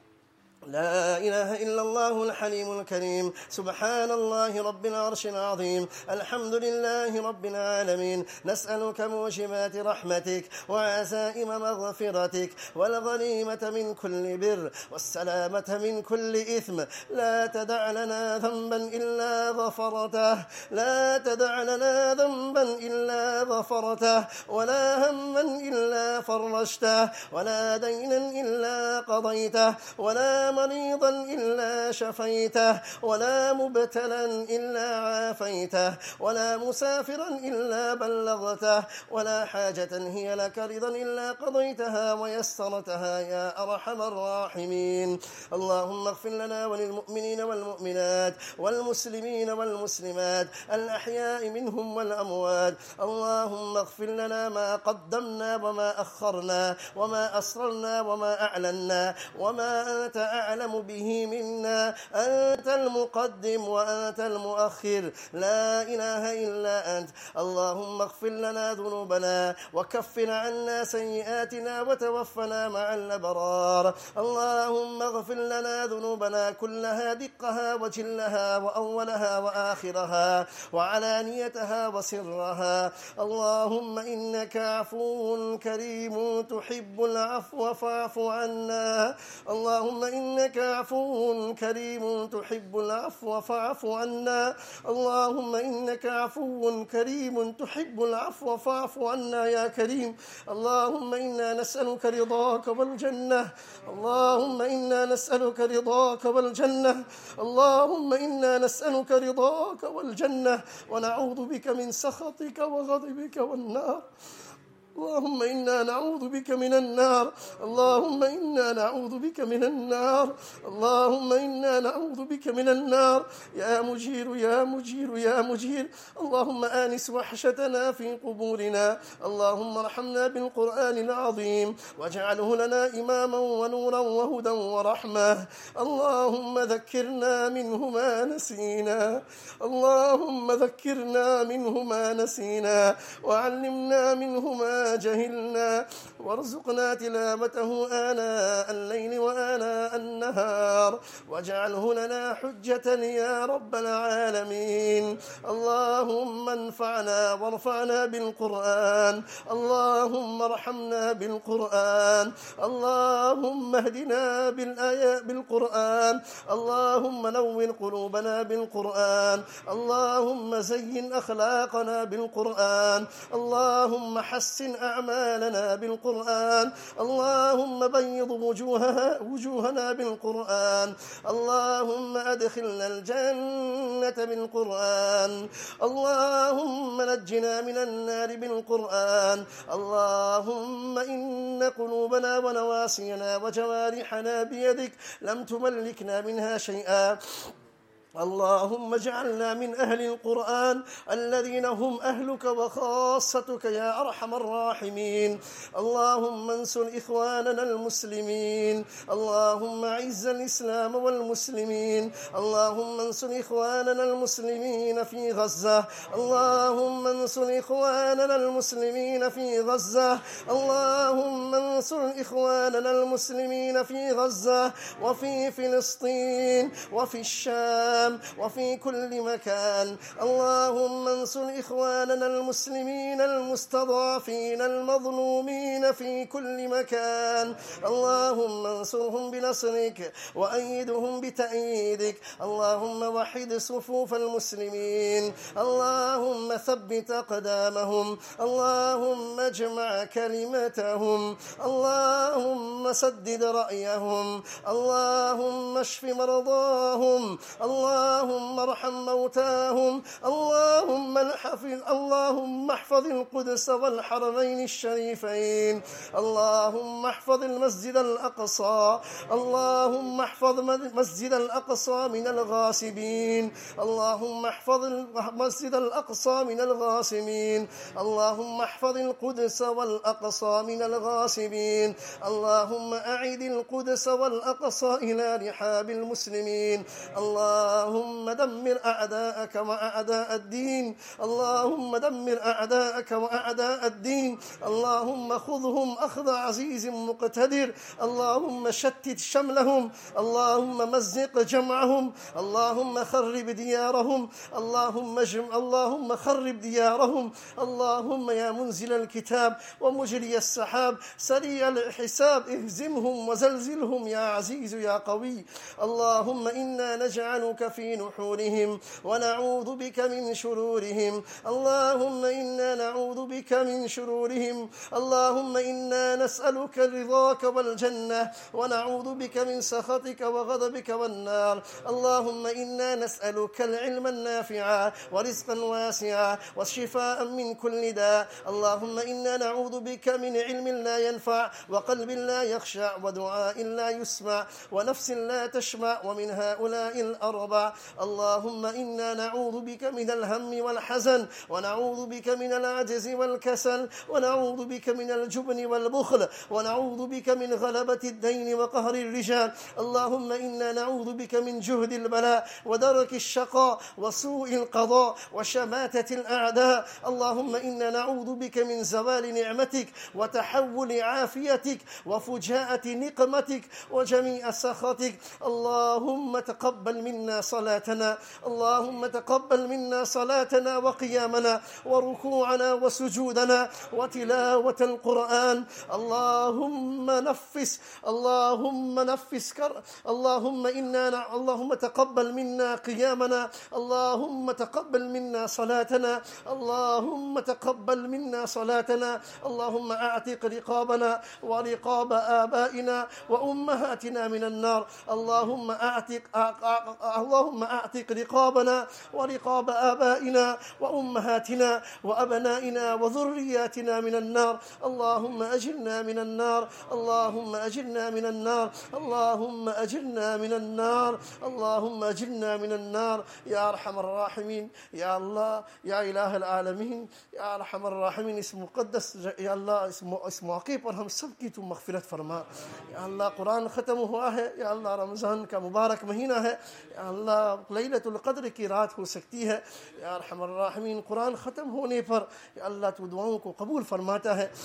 لا إله إلا الله الحليم الكريم. سبحان الله رب العرش العظيم. الحمد لله رب العالمين. نسألك موجبات رحمتك وعزائم مغفرتك والغنيمة من كل بر والسلامة من كل إثم. لا تدع لنا ذنبا إلا غفرته لا تدع لنا ذنبا إلا غفرته ولا هما إلا فرجته ولا دينا إلا قضيته ولا مريضا إلا شفيته ولا مبتلا إلا عافيته ولا مسافرا إلا بلغته ولا حاجة هي لك رضا إلا قضيتها ويسرتها يا أرحم الراحمين. اللهم اغفر لنا وللمؤمنين والمؤمنات والمسلمين والمسلمات الأحياء منهم والأموات. اللهم اغفر لنا ما قدمنا وما أخرنا وما أسررنا وما أعلنا وما أنت أعلم به منا. أنت المقدم وأنت المؤخر، لا إله إلا أنت. اللهم اغفر لنا ذنوبنا وكفر عنا سيئاتنا وتوفنا مع الأبرار. اللهم اغفر لنا ذنوبنا كلها دقها وجلها وأولها وآخرها وعلانيتها وسرها. اللهم إنك عفو كريم تحب العفو فاعف عنا. اللهم إنك عفو كريم تحب العفو فاعف عنا. اللهم إنك عفو كريم تحب العفو فاعف عنا يا كريم. اللهم إنا نسألك رضاك والجنة. اللهم إنا نسألك رضاك والجنة. اللهم إنا نسألك رضاك والجنة ونعوذ بك من سخطك وغضبك والنار. اللهم إنا نعوذ بك من النار. اللهم إنا نعوذ بك من النار. اللهم إنا نعوذ بك من النار. يا مجير يا مجير يا مجير. اللهم آنس وحشتنا في قبورنا. اللهم ارحمنا بالقرآن العظيم واجعله لنا إماما ونورا وهدى ورحمة. اللهم ذكرنا منه ما نسينا. اللهم ذكرنا منه ما نسينا وعلمنا منه ما جهلنا وارزقنا تلاوته آناء الليل وآناء النهار واجعله لنا حجة يا رب العالمين. اللهم انفعنا وارفعنا بالقرآن. اللهم ارحمنا بالقرآن. اللهم اهدنا بالقرآن. اللهم نور قلوبنا بالقرآن. اللهم زين أخلاقنا بالقرآن. اللهم حسن أعمالنا بالقرآن. اللهم بيض وجوهنا بالقرآن. اللهم أدخلنا الجنة بالقرآن. اللهم نجنا من النار بالقرآن. اللهم إن قلوبنا ونواسينا وجوارحنا بيدك لم تملكنا منها شيئا. اللهم اجعلنا من أهل القرآن الذين هم أهلك وخاصتك يا أرحم الراحمين. اللهم انصر إخواننا المسلمين. اللهم أعز الإسلام والمسلمين. اللهم انصر إخواننا المسلمين في غزة. اللهم انصر إخواننا المسلمين في غزة. اللهم انصر إخواننا المسلمين في غزة وفي فلسطين وفي الشام وفي كل مكان. اللهم انصر إخواننا المسلمين المستضعفين المظلومين في كل مكان. اللهم انصرهم بنصرك وأيدهم بتأييدك. اللهم وحد صفوف المسلمين. اللهم ثبت أقدامهم. اللهم اجمع كلمتهم. اللهم سدد رأيهم. اللهم اشف مرضاهم. اللهم ارحم موتاهم. اللهم احفظ القدس والحرمين الشريفين. اللهم احفظ المسجد الأقصى. اللهم احفظ مسجد الأقصى من الغاصبين. اللهم احفظ المسجد الأقصى من الغاصبين. اللهم احفظ القدس والأقصى من الغاصبين. اللهم أعد القدس والأقصى إلى رحاب المسلمين. اللهم دمر أعداءك وأعداء الدين. اللهم دمر أعداءك وأعداء الدين. اللهم خذهم أخذ عزيز مقتدر. اللهم شتت شملهم. اللهم مزق جمعهم. اللهم خرب ديارهم. اللهم خرب ديارهم. اللهم يا منزل الكتاب ومجري السحاب سريع الحساب اهزمهم وزلزلهم يا عزيز يا قوي. اللهم إنا نجعلك في نحورهم ونعوذ بك من شرورهم. اللهم إنا نعوذ بك من شرورهم. اللهم إنا نسألك رضاك والجنة ونعوذ بك من سخطك وغضبك والنار. اللهم إنا نسألك العلم النافع ورزقا واسعا وشفاء من كل داء. اللهم إنا نعوذ بك من علم لا ينفع وقلب لا يخشع ودعاء لا يسمع ونفس لا تشبع ومن هؤلاء الأربع. اللهم إنا نعوذ بك من الهم والحزن ونعوذ بك من العجز والكسل ونعوذ بك من الجبن والبخل ونعوذ بك من غلبة الدين وقهر الرجال. اللهم إنا نعوذ بك من جهد البلاء ودرك الشقاء وسوء القضاء وشماتة الأعداء. اللهم إنا نعوذ بك من زوال نعمتك وتحول عافيتك وفجاءة نقمتك وجميع سخطك. اللهم تقبل منا صلاتنا. اللهم تقبل منا صلاتنا وقيامنا وركوعنا وسجودنا وتلاوة القرآن. اللهم نفس اللهم تقبل منا قيامنا. اللهم تقبل منا صلاتنا. اللهم تقبل منا صلاتنا. اللهم أعتق رقابنا ورقاب آبائنا وأمهاتنا من النار. اللهم أعتق رقابنا ورقاب آبائنا وأمهاتنا وأبنائنا وذرياتنا من النار. اللهم أجرنا من النار. اللهم أجرنا من النار. اللهم أجرنا من النار. اللهم أجرنا من النار يا أرحم الراحمين. يا الله يا إله العالمين يا أرحم الراحمين. اسم مقدس یا اللہ اس موقع پر ہم سب کی تو مغفرت فرما. یا اللہ قرآن ختم ہوا ہے. یا اللہ رمضان کا مبارک مہینہ ہے. یا اللہ لیلۃ القدر کی رات ہو سکتی ہے. یا ارحم الراحمین قرآن ختم ہونے پر یا اللہ تو دعاؤں کو قبول فرماتا ہے.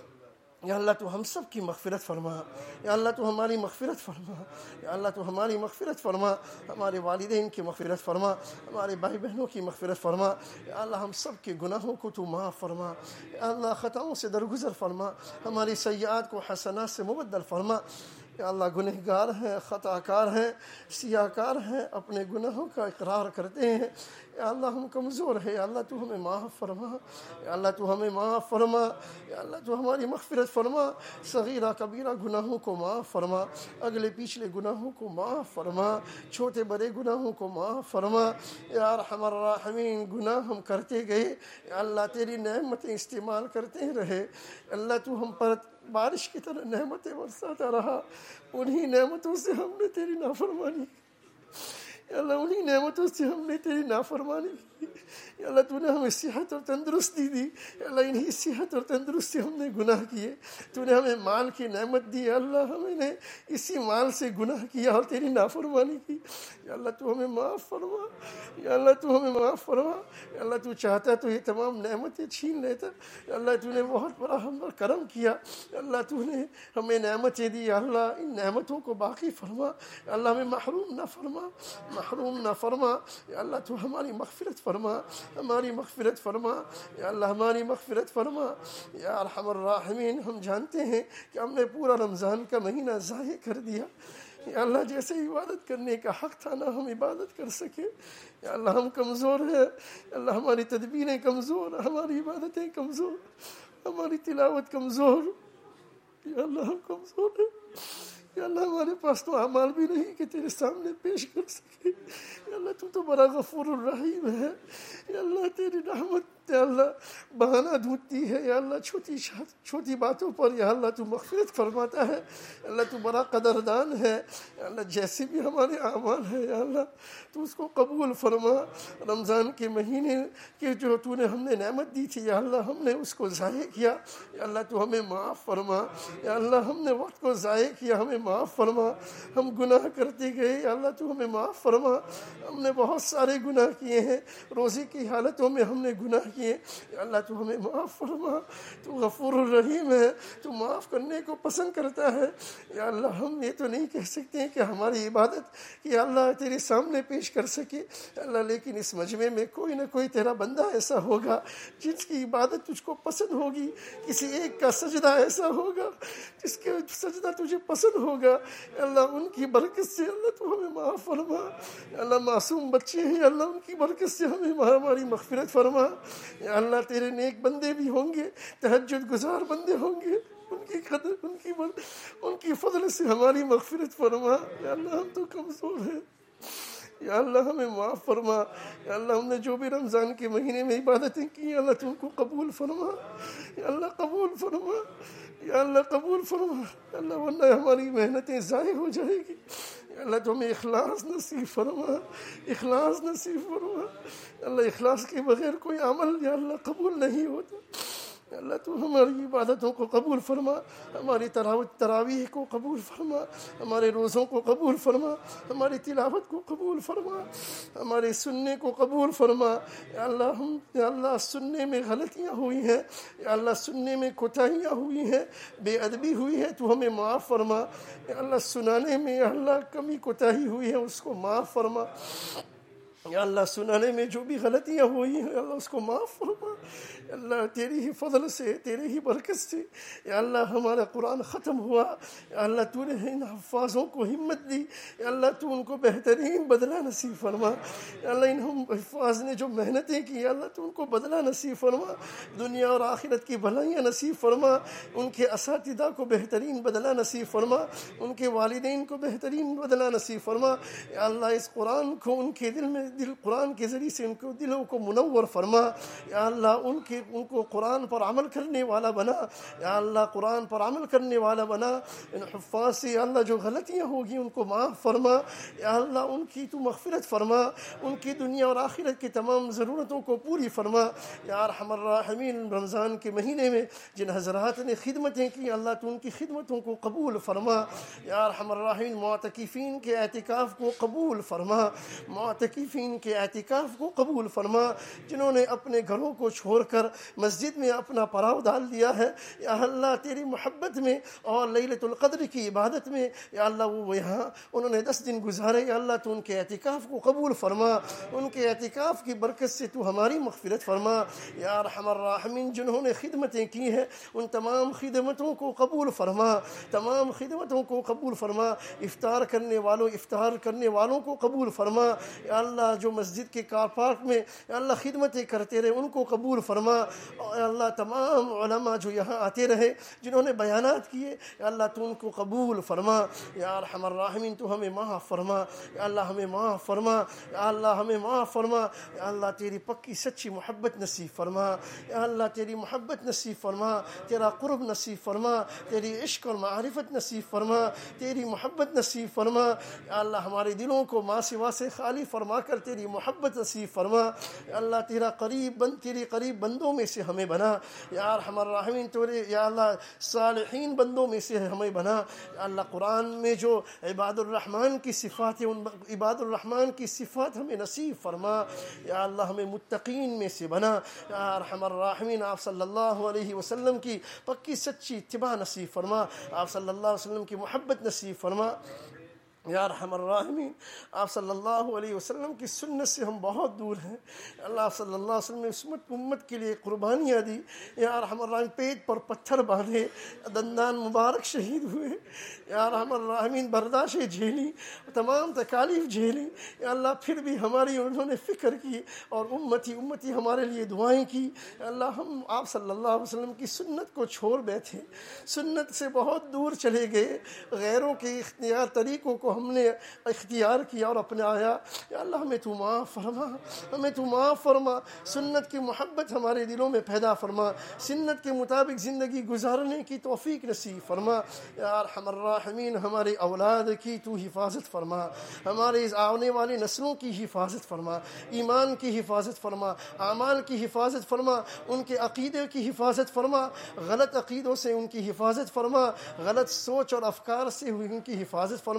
یا اللہ تو ہم سب کی مغفرت فرما. یا اللہ تو ہماری مغفرت فرما. یا اللہ تو ہماری مغفرت فرما. ہمارے والدین کی مغفرت فرما. ہمارے بھائی بہنوں کی مغفرت فرما. یا اللہ ہم سب کے گناہوں کو تو معاف فرما. یا اللہ خطاؤں سے درگزر فرما. ہماری سیئات کو حسنات سے مبدل فرما. یا اللہ گنہگار ہیں، خطا کار ہیں، سیاہ کار ہیں، اپنے گناہوں کا اقرار کرتے ہیں. یا اللہ ہم کمزور ہیں. یا اللہ تو ہمیں معاف فرما. یا اللہ تو ہمیں معاف فرما. یا اللہ تو ہماری مغفرت فرما. صغیرہ کبیرہ گناہوں کو معاف فرما. اگلے پیچھلے گناہوں کو معاف فرما. چھوٹے بڑے گناہوں کو معاف فرما. یا ارحم الراحمین گناہ ہم کرتے گئے. یا اللہ تیری نعمتیں استعمال کرتے رہے. اللہ تو ہم پر بارش کی طرح نعمتیں برساتا رہا. انہی نعمتوں سے ہم نے تیری نافرمانی کی. یا اللہ انہی نعمتوں سے ہم نے تیری نافرمانی کی. یا اللہ تو نے ہمیں صحت اور تندرستی دی. یا اللہ انہی صحت اور تندرستی ہم نے گناہ کیے. تو نے ہمیں مال کی نعمت دی. یا اللہ ہمیں نے اسی مال سے گناہ کیا اور تیری نافرمانی کی. یا اللہ تو ہمیں معاف فرما. یا اللہ تو ہمیں معاف فرما. یا اللہ تو چاہتا تو یہ تمام نعمتیں چھین لیتا. یا اللہ تو نے بہت بڑا ہم پر کرم کیا. یا اللہ تو نے ہمیں نعمتیں دی. یا اللہ ان نعمتوں کو باقی فرما. یا اللہ ہمیں محروم نہ فرما. محروم نہ فرما. یا اللہ تو ہماری مغفرت فرما. ہماری مغفرت فرما. یا اللہ ہماری مغفرت فرما. یا ارحم الراحمین ہم جانتے ہیں کہ ہم نے پورا رمضان کا مہینہ ضائع کر دیا. یا اللہ جیسے عبادت کرنے کا حق تھا نہ ہم عبادت کر سکے. یا اللہ ہم کمزور ہیں. یا اللہ ہماری تدبیریں کمزور، ہماری عبادتیں کمزور، ہماری تلاوت کمزور. یا اللہ ہم کمزور ہیں. یا اللہ ہمارے پاس تو اعمال بھی نہیں کہ تیرے سامنے پیش کر سکے. یا اللہ تو بڑا غفور الرحیم ہے. یا اللہ تیری رحمت یا اللہ بہانہ ڈھونڈتی ہے. یا اللہ چھوٹی باتوں پر یا اللہ تو مغفرت فرماتا ہے. یا اللہ تو بڑا قدردان ہے. یا اللہ جیسے بھی ہمارے اعمال ہیں یا اللہ تو اس کو قبول فرما. رمضان کے مہینے کے جو تو نے ہم نے نعمت دی تھی یا اللہ ہم نے اس کو ضائع کیا. یا اللہ تو ہمیں معاف فرما. یا اللہ ہم نے وقت کو ضائع کیا، ہمیں معاف فرما. ہم گناہ کرتے گئے یا اللہ تو ہمیں معاف فرما. ہم نے بہت سارے گناہ کیے ہیں. روزے کی حالتوں میں ہم نے گناہ کیے، یا اللہ تو ہمیں معاف فرما، تو غفور الرحیم ہے، تو معاف کرنے کو پسند کرتا ہے۔ یا اللہ ہم یہ تو نہیں کہہ سکتے کہ ہماری عبادت کہ اللہ تیرے سامنے پیش کر سکے اللہ، لیکن اس مجمع میں کوئی نہ کوئی تیرا بندہ ایسا ہوگا جس کی عبادت تجھ کو پسند ہوگی، کسی ایک کا سجدہ ایسا ہوگا جس کا سجدہ تجھے پسند ہوگا۔ اللہ ان کی برکت سے اللہ تو ہمیں معاف فرما۔ اللہ معصوم بچے ہیں، اللہ ان کی برکت سے ہماری مغفرت فرما۔ یا اللہ تیرے نیک بندے بھی ہوں گے، تہجد گزار بندے ہوں گے، ان کی فضل سے ہماری مغفرت فرما۔ یا اللہ ہم تو کمزور ہیں، یا اللہ ہمیں معاف فرما۔ یا اللہ ہم نے جو بھی رمضان کے مہینے میں عبادتیں کی اللہ تو ان کو قبول فرما، یا اللہ قبول فرما، یا اللہ قبول فرما۔ یا اللہ ورنہ ہماری محنتیں ضائع ہو جائے گی۔ یا اللہ تو ہمیں اخلاص نصیب فرما، اخلاص نصیب فرما۔ یا اللہ اخلاص کے بغیر کوئی عمل یا اللہ قبول نہیں ہوتا۔ یا اللہ تو ہماری عبادتوں کو قبول فرما، ہماری تراویح کو قبول فرما، ہمارے روزوں کو قبول فرما، ہماری تلاوت کو قبول فرما، ہمارے سننے کو قبول فرما۔ یا اللہ سننے میں غلطیاں ہوئی ہیں، یا اللہ سننے میں کوتاہیاں ہوئی ہیں، بے ادبی ہوئی ہے تو ہمیں معاف فرما۔ یا اللہ سنانے میں یا اللہ کمی کوتاہی ہوئی ہے اس کو معاف فرما۔ یا اللہ سنانے میں جو بھی غلطیاں ہوئی ہیں اللہ اس کو معاف فرما۔ یا اللہ تیری ہی فضل سے، تیری ہی برکت سے یا اللہ ہمارا قرآن ختم ہوا۔ یا اللہ تو نے ان حفاظوں کو ہمت دی، یا اللہ تو ان کو بہترین بدلہ نصیب فرما۔ یا اللہ ان حفاظ نے جو محنتیں کی یا اللہ تو ان کو بدلہ نصیب فرما، دنیا اور آخرت کی بھلائیاں نصیب فرما، ان کے اساتذہ کو بہترین بدلہ نصیب فرما، ان کے والدین کو بہترین بدلہ نصیب فرما۔ یا اللہ اس قرآن کو ان کے قرآن کے ذریعے سے ان کو دلوں کو منور فرما۔ یا اللہ ان کو قرآن پر عمل کرنے والا بنا، یا اللہ قرآن پر عمل کرنے والا بنا۔ ان حفاظ سے یا اللہ جو غلطیاں ہوگی ان کو معاف فرما، یا اللہ ان کی تو مغفرت فرما، ان کی دنیا اور آخرت کی تمام ضرورتوں کو پوری فرما۔ یا ارحم الراحمین رمضان کے مہینے میں جن حضرات نے خدمتیں کی اللہ تو ان کی خدمتوں کو قبول فرما۔ یا ارحم الراحمین معتکفین کے اعتکاف کو قبول فرما، معتکفین کے اعتکاف کو قبول فرما، جنہوں نے اپنے گھروں کو چھوڑ کر مسجد میں اپنا پڑاؤ ڈال دیا ہے یا اللہ تیری محبت میں اور لیلۃ القدر کی عبادت میں یا اللہ وہ یہاں انہوں نے 10 دن گزارے یا اللہ تو ان کے اعتکاف کو قبول فرما، ان کے اعتکاف کی برکت سے تو ہماری مغفرت فرما۔ یا ارحم الراحمین جنہوں نے خدمتیں کی ہیں ان تمام خدمتوں کو قبول فرما، تمام خدمتوں کو قبول فرما، افطار کرنے والوں کو قبول فرما۔ یا اللہ جو مسجد کے کار پارک میں یا اللہ خدمتیں کرتے رہے ان کو قبول فرما، اور اللہ تمام علماء جو یہاں آتے رہے جنہوں نے بیانات کیے یا اللہ تو ان کو قبول فرما۔ یا ارحم الراحمین تو ہمیں معاف فرما، یا اللہ ہمیں معاف فرما، یا اللہ ہمیں معاف فرما۔ یا اللہ تیری پکی سچی محبت نصیب فرما، یا اللہ تیری محبت نصیب فرما، تیرا قرب نصیب فرما، تیری عشق اور معرفت نصیب فرما، تیری محبت نصیب فرما۔ یا اللہ ہمارے دلوں کو ماں سوا سے خالی فرما کر تیری محبت نصیب فرما۔ یا اللہ تیری قریب بندوں میں سے ہمیں بنا، یا ارحم الراحمین یا اللہ صالحین بندوں میں سے ہمیں بنا۔ یا اللہ قرآن میں جو عباد الرحمن کی صفات ہیں ان عباد الرحمن کی صفات ہمیں نصیب فرما، یا اللہ ہمیں متقین میں سے بنا۔ یا ارحم الراحمین آپ صلی اللہ علیہ وسلم کی پکی سچی اتباع نصیب فرما، آپ صلی اللہ علیہ وسلم کی محبت نصیب فرما۔ یا ارحم الراحمین آپ صلی اللہ علیہ وسلم کی سنت سے ہم بہت دور ہیں، اللہ صلی اللہ علیہ وسلم نے امت کے لیے قربانیاں دی، یا ارحم الراحمین پیٹ پر پتھر باندھے، دندان مبارک شہید ہوئے، یا ارحم الراحمین برداشتیں جھیلی، تمام تکالیف جھیلی، یا اللہ پھر بھی ہماری انہوں نے فکر کی اور امتی ہمارے لیے دعائیں کی۔ یا اللہ ہم آپ صلی اللہ علیہ وسلم کی سنت کو چھوڑ بیٹھے، سنت سے بہت دور چلے گئے، غیروں کے طریقوں کو ہم نے اختیار کیا اور اپنایا۔ یا اللہ ہمیں تو معاف فرما، ہمیں تو معاف فرما، سنت کی محبت ہمارے دلوں میں پیدا فرما، سنت کے مطابق زندگی گزارنے کی توفیق نصیب فرما۔ یا ارحم الراحمین ہمارے اولاد کی تو حفاظت فرما، ہمارے آنے والی نسلوں کی حفاظت فرما، ایمان کی حفاظت فرما، اعمال کی حفاظت فرما، ان کے عقیدے کی حفاظت فرما، غلط عقیدوں سے ان کی حفاظت فرما، غلط سوچ اور افکار سے ان کی حفاظت فرما۔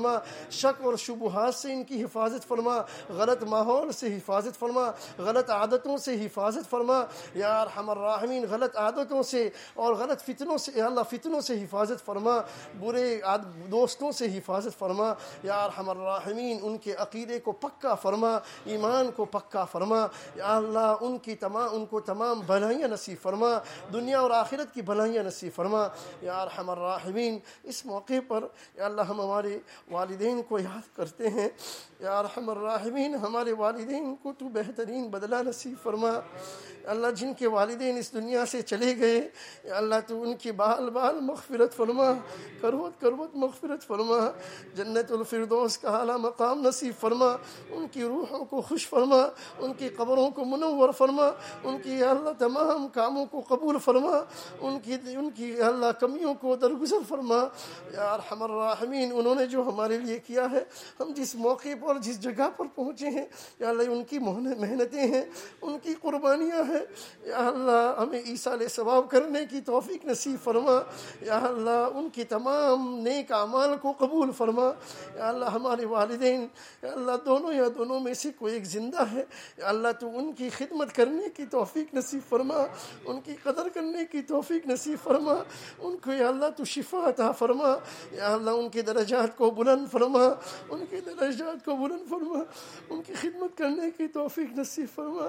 شک اور شبہات سے ان کی حفاظت فرما، غلط ماحول سے حفاظت فرما، غلط عادتوں سے حفاظت فرما یا ارحم الراحمین، غلط عادتوں سے اور غلط فتنوں سے یا اللہ فتنوں سے حفاظت فرما، برے دوستوں سے حفاظت فرما یا ارحم الراحمین، ان کے عقیدے کو پکا فرما، ایمان کو پکا فرما یا اللہ، ان کو تمام بھلائیاں نصیب فرما، دنیا اور آخرت کی بھلائیاں نصیب فرما یا ارحم الراحمین۔ اس موقع پر یا اللہ ہم ہمارے والدین کو یاد کرتے ہیں یا ارحم الراحمین، ہمارے والدین کو تو بہترین بدلہ نصیب فرما اللہ، جن کے والدین اس دنیا سے چلے گئے یا اللہ تو ان کی بال بال مغفرت فرما، کروٹ کروٹ مغفرت فرما، جنت الفردوس کا اعلیٰ مقام نصیب فرما، ان کی روحوں کو خوش فرما، ان کی قبروں کو منور فرما، ان کی یا اللہ تمام کاموں کو قبول فرما، ان کی یا اللہ کمیوں کو درگزر فرما یا ارحم الراحمین۔ انہوں نے جو ہمارے لیے کیا ہے، ہم جس موقع پر جس جگہ پر پہنچے ہیں یا اللہ ان کی محنتیں ہیں، ان کی قربانیاں ہیں یا اللہ، ہمیں ایصال ثواب کرنے کی توفیق نصیب فرما یا اللہ، ان کی تمام نیک اعمال کو قبول فرما یا اللہ۔ ہمارے والدین یا اللہ دونوں میں سے کوئی ایک زندہ ہے یا اللہ تو ان کی خدمت کرنے کی توفیق نصیب فرما، ان کی قدر کرنے کی توفیق نصیب فرما، ان کو یا اللہ تو شفا عطا فرما یا اللہ، ان کے درجات کو بلند فرما، ان کے درجات کو بلند فرما، ان کی خدمت کرنے کی توفیق نصیب فرما،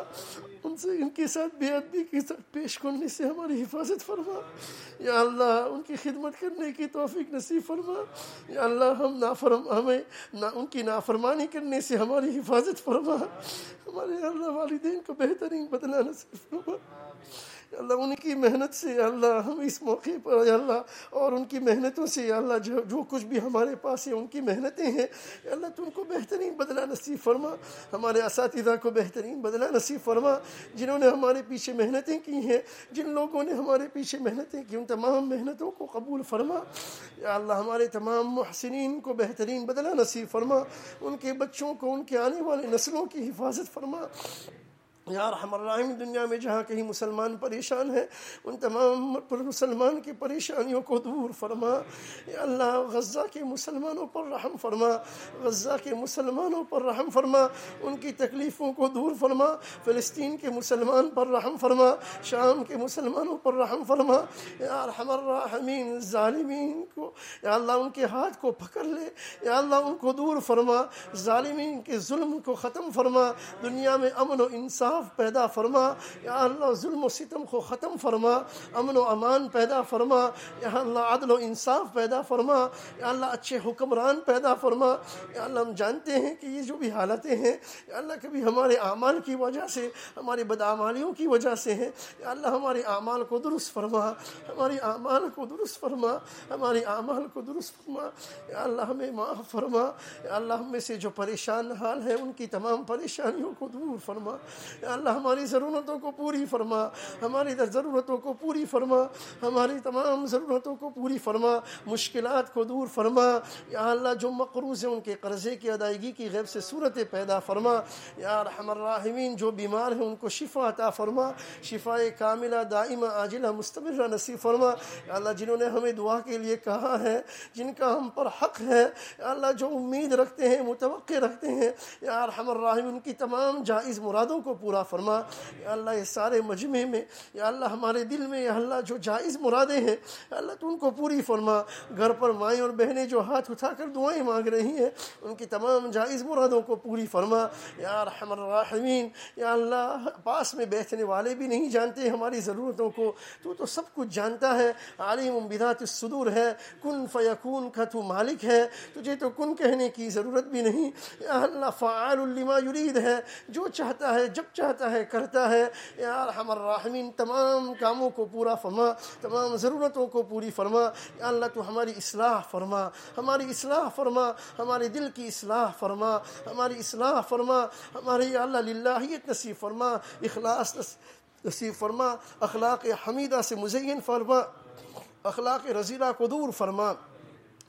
ان کے ساتھ بے ادبی کے ساتھ پیش کرنے سے ہماری حفاظت فرما یا اللہ، ان کی خدمت کرنے کی توفیق نصیب فرما یا اللہ، ہمیں ان کی نافرمانی کرنے سے ہماری حفاظت فرما، ہمارے اللہ والدین کو بہترین بدلہ نصیب فرما یا اللہ، ان کی محنت سے یا اللہ ہم اس موقع پر یا اللہ، اور ان کی محنتوں سے یا اللہ جو کچھ بھی ہمارے پاس ہے ان کی محنتیں ہیں یا اللہ تو ان کو بہترین بدلہ نصیب فرما، ہمارے اساتذہ کو بہترین بدلہ نصیب فرما، جنہوں نے ہمارے پیچھے محنتیں کی ہیں، جن لوگوں نے ہمارے پیچھے محنتیں کی، ان تمام محنتوں کو قبول فرما یا اللہ، ہمارے تمام محسنین کو بہترین بدلہ نصیب فرما، ان کے بچوں کو، ان کے آنے والے نسلوں کی حفاظت فرما یا ارحم الراحمین۔ دنیا میں جہاں کہیں مسلمان پریشان ہیں، ان تمام مسلمان کی پریشانیوں کو دور فرما یا اللہ، غزہ کے مسلمانوں پر رحم فرما، غزہ کے مسلمانوں پر رحم فرما، ان کی تکلیفوں کو دور فرما، فلسطین کے مسلمان پر رحم فرما، شام کے مسلمانوں پر رحم فرما یا ارحم الراحمین۔ ظالمین کو یا اللہ ان کے ہاتھ کو پکڑ لے یا اللہ، ان کو دور فرما، ظالمین کے ظلم کو ختم فرما، دنیا میں امن و انصاف پیدا فرما یا اللہ، ظلم و ستم کو ختم فرما، امن و امان پیدا فرما یا اللہ، عدل و انصاف پیدا فرما یا اللہ، اچھے حکمران پیدا فرما یا اللہ۔ ہم جانتے ہیں کہ یہ جو بھی حالتیں ہیں یا اللہ، کبھی ہمارے اعمال کی وجہ سے، ہماری بدعمالیوں کی وجہ سے ہیں یا اللہ، ہمارے اعمال کو درست فرما، ہماری اعمال کو درست فرما، ہماری اعمال کو درست فرما یا اللہ، ہمیں معاف فرما یا اللہ، ہم میں سے جو پریشان حال ہیں ان کی تمام پریشانیوں کو دور فرما یا اللہ، ہماری ضرورتوں کو پوری فرما، ہماری ضرورتوں کو پوری فرما، ہماری تمام ضرورتوں کو پوری فرما، مشکلات کو دور فرما یا اللہ، جو مقروض ہیں ان کے قرضے کی ادائیگی کی غیب سے صورتیں پیدا فرما یا ارحم الراحمین۔ جو بیمار ہیں ان کو شفا عطا فرما، شفاء کاملہ دائمہ عاجلہ مستمرہ نصیب فرما یا اللہ، جنہوں نے ہمیں دعا کے لیے کہا ہے، جن کا ہم پر حق ہے یا اللہ، جو امید رکھتے ہیں، متوقع رکھتے ہیں یا ارحم الراحمین، ان کی تمام جائز مرادوں کو پورا فرما یا اللہ۔ یہ سارے مجمع میں یا اللہ، ہمارے دل میں یا اللہ جو جائز مرادیں ہیں یا اللہ تو ان کو پوری فرما، گھر پر مائیں اور بہنیں جو ہاتھ اٹھا کر دعائیں مانگ رہی ہیں ان کی تمام جائز مرادوں کو پوری فرما یا ارحم الراحمین یا اللہ۔ پاس میں بیٹھنے والے بھی نہیں جانتے ہماری ضرورتوں کو، تو سب کچھ جانتا ہے، عالم بذات الصدور ہے، کن فیکون کا تو مالک ہے، تجھے تو کن کہنے کی ضرورت بھی نہیں یا اللہ، فعال لما یرید ہے، جو چاہتا ہے جب چاہتا ہے کرتا ہے یا ارحم الراحمین۔ تمام کاموں کو پورا فرما، تمام ضرورتوں کو پوری فرما یا اللہ، تو ہماری اصلاح فرما، ہماری اصلاح فرما، ہمارے دل کی اصلاح فرما، ہماری اصلاح فرما، ہماری یا اللہ للہیت نصیب فرما، اخلاص نصیب فرما، اخلاق حمیدہ سے مزین فرما، اخلاق رذیلہ کو دور فرما،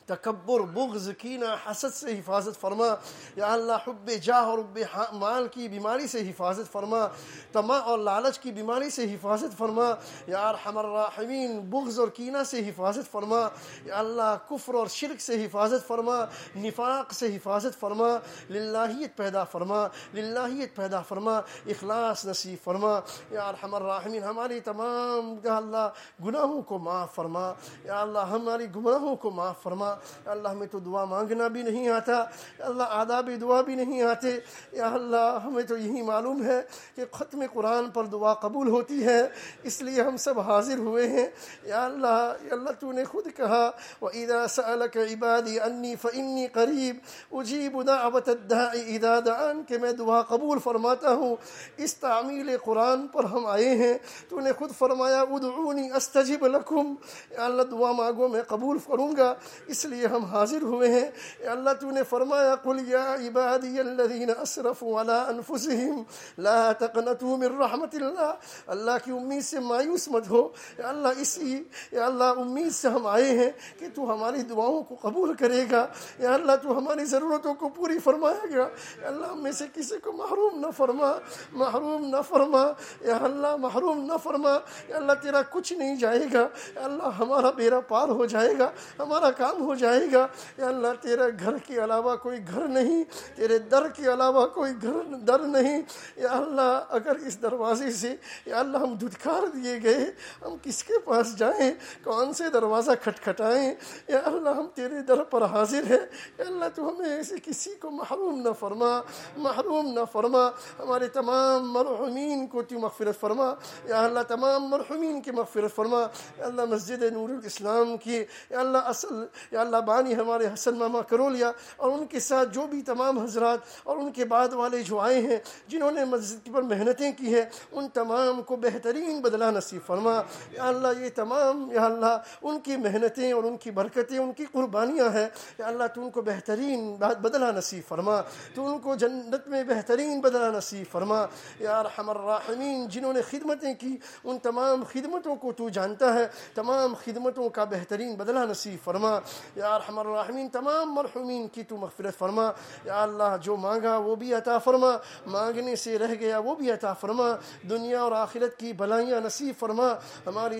تکبر، بغض، کینہ، حسد سے حفاظت فرما یا اللہ، حب جاہ اور حب مال کی بیماری سے حفاظت فرما، طمع اور لالچ کی بیماری سے حفاظت فرما یا ارحم الراحمین، بغض اور کینہ سے حفاظت فرما یا اللہ، کفر اور شرک سے حفاظت فرما، نفاق سے حفاظت فرما، للہیت پیدا فرما، للہیت پیدا فرما، اخلاص نصیب فرما یا ارحم الراحمین، ہماری تمام یا اللہ گناہوں کو معاف فرما یا اللہ، ہماری گناہوں کو معاف فرما یا اللہ، ہمیں تو دعا مانگنا بھی نہیں آتا یا اللہ، آداب دعا بھی نہیں آتے یا اللہ، ہمیں تو یہی معلوم ہے کہ ختم قرآن پر دعا قبول ہوتی ہے، اس لیے ہم سب حاضر ہوئے ہیں یا اللہ تو نے خود کہا وَإِذَا سَأَلَكَ عِبَادِي عَنِّي فَإِنِّي قَرِيبٌ أُجِيبُ دَعْوَةَ الدَّاعِ إِذَا دَعَانِ، کہ میں دعا قبول فرماتا ہوں۔ اس تعمیل قرآن پر ہم آئے ہیں، تو نے خود فرمایا ادعونی استجب لکم، یا اللہ دعا مانگو میں قبول کروں گا، اس لیے ہم حاضر ہوئے ہیں یا اللہ، تو نے فرمایا قل یا عبادی الذین اسرفوا علی انفسہم لا تقنطوا من رحمت اللہ، اللہ کی امید سے مایوس مت ہو یا اللہ، اسی یا اللہ امید سے ہم آئے ہیں کہ تو ہماری دعاؤں کو قبول کرے گا یا اللہ، تو ہماری ضرورتوں کو پوری فرمائے گا یا اللہ، ہم میں سے کسی کو محروم نہ فرما، محروم نہ فرما یا اللہ، محروم نہ فرما یا اللہ، تیرا کچھ نہیں جائے گا یا اللہ، ہمارا بیڑا پار ہو جائے گا، ہمارا کام ہو جائے گا یا اللہ، تیرا گھر کے علاوہ کوئی گھر نہیں، تیرے در کے علاوہ کوئی در نہیں یا اللہ، اگر اس دروازے سے یا اللہ ہم دھتکار دیے گئے، ہم کس کے پاس جائیں، کون سے دروازہ کھٹکھٹائیں یا اللہ، ہم تیرے در پر حاضر ہیں یا اللہ، تو ہمیں ایسے کسی کو محروم نہ فرما، محروم نہ فرما، ہمارے تمام مرحومین کو تو مغفرت فرما یا اللہ، تمام مرحومین کی مغفرت فرما یا اللہ، مسجد نور الاسلام کی یا اللہ اصل یا اللہ بانی ہمارے حسن ماما کرولیا اور ان کے ساتھ جو بھی تمام حضرات اور ان کے بعد والے جو آئے ہیں، جنہوں نے مسجد پر محنتیں کی ہیں، ان تمام کو بہترین بدلہ نصیب فرما یا اللہ، یہ تمام یا اللہ ان کی محنتیں اور ان کی برکتیں، ان کی قربانیاں ہیں یا اللہ، تو ان کو بہترین بدلہ نصیب فرما، تو ان کو جنت میں بہترین بدلہ نصیب فرما یا ارحم الراحمین، جنہوں نے خدمتیں کی ان تمام خدمتوں کو تو جانتا ہے، تمام خدمتوں کا بہترین بدلہ نصیب فرما یا ارحم الراحمین، تمام مرحومین کی تو مغفرت فرما یا اللہ، جو مانگا وہ بھی عطا فرما، مانگنے سے رہ گیا وہ بھی عطا فرما، دنیا اور آخرت کی بھلائیاں نصیب فرما، ہماری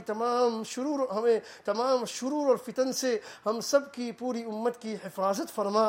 ہمیں تمام شرور اور فتن سے ہم سب کی پوری امت کی حفاظت فرما،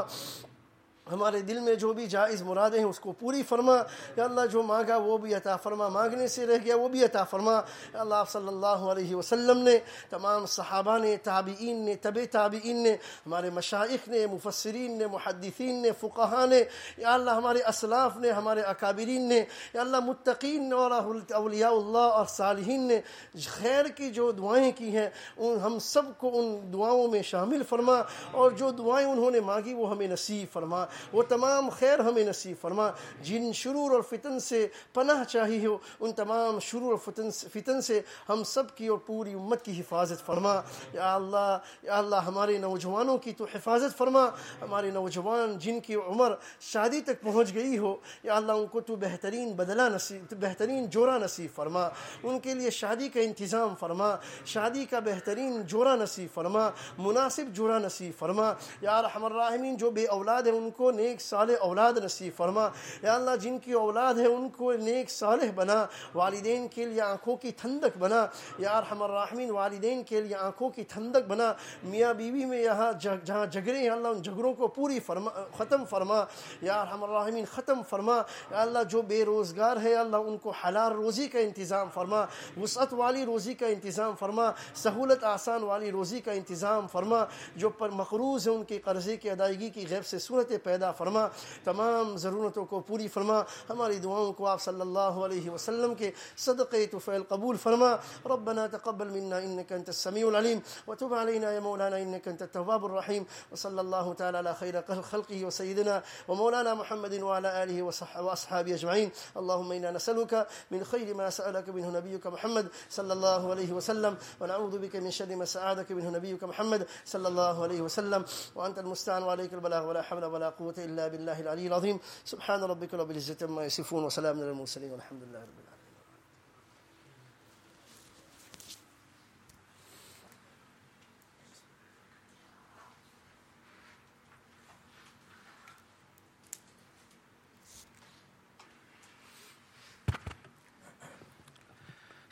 ہمارے دل میں جو بھی جائز مرادیں ہیں اس کو پوری فرما یا اللہ، جو مانگا وہ بھی عطا فرما، مانگنے سے رہ گیا وہ بھی عطا فرما یا اللہ، صلی اللہ علیہ وسلم نے، تمام صحابہ نے، تابعین نے، تبع تابعین نے، ہمارے مشائخ نے، مفسرین نے، محدثین نے، فقہاء نے یا اللہ، ہمارے اسلاف نے، ہمارے اکابرین نے یا اللہ، متقین اور اولیاء اللہ اور صالحین نے خیر کی جو دعائیں کی ہیں، ہم سب کو ان دعاؤں میں شامل فرما، اور جو دعائیں انہوں نے مانگی وہ ہمیں نصیب فرما، وہ تمام خیر ہمیں نصیب فرما، جن شرور اور فتن سے پناہ چاہی ہو ان تمام شرور اور فتن سے ہم سب کی اور پوری امت کی حفاظت فرما یا اللہ، یا اللہ، ہمارے نوجوانوں کی تو حفاظت فرما، ہمارے نوجوان جن کی عمر شادی تک پہنچ گئی ہو یا اللہ، ان کو تو بہترین بدلہ نصیب، بہترین جوڑا نصیب فرما، ان کے لیے شادی کا انتظام فرما، شادی کا بہترین جوڑا نصیب فرما، مناسب جوڑا نصیب فرما یا ارحم الراحمین، جو بے اولاد ہیں ان کو نیک صالح اولاد نصیب فرما یا اللہ، جن کی اولاد ہے ان کو نیک صالح بنا، والدین کے لیے آنکھوں کی ٹھنڈک بنا یا ارحم الراحمین، والدین کے لیے آنکھوں کی ٹھنڈک بنا، میاں بیوی میں یہاں جہاں جھگڑے ہیں اللہ، ان جھگڑوں کو پوری ختم فرما یا ارحم الراحمین، ختم فرما یا اللہ، جو بے روزگار ہے اللہ، ان کو حلال روزی کا انتظام فرما، وسعت والی روزی کا انتظام فرما، سہولت آسان والی روزی کا انتظام فرما، جو پر مقروض ہیں ان کے قرضے کی ادائیگی کی غیب سے صورت پیدا فرما، تمام ضرورتوں کو پوری فرما، ہماری دعاؤں کو آپ صلی اللہ علیہ وسلم کے صدقے طفیل قبول فرما، ربنا تقبل منا انك انت السميع العليم وتب علينا يا مولانا انك انت التواب الرحيم، وصلى الله تعالى على خير خلقه وسيدنا ومولانا محمد وعلى اله واصحابه اجمعين، اللهم انا نسألك من خير ما سألك منه نبيك محمد صلى الله عليه وسلم، ونعوذ بك من شر ما سأعاذك منه نبيك محمد صلى الله عليه وسلم، وانت المستعان وعليك البلاغ ولا حول ولا قوة إلا بالله العلي العظيم، سبحان ربك رب العزة عما يصفون وسلام على المرسلين والحمد لله رب العالمين.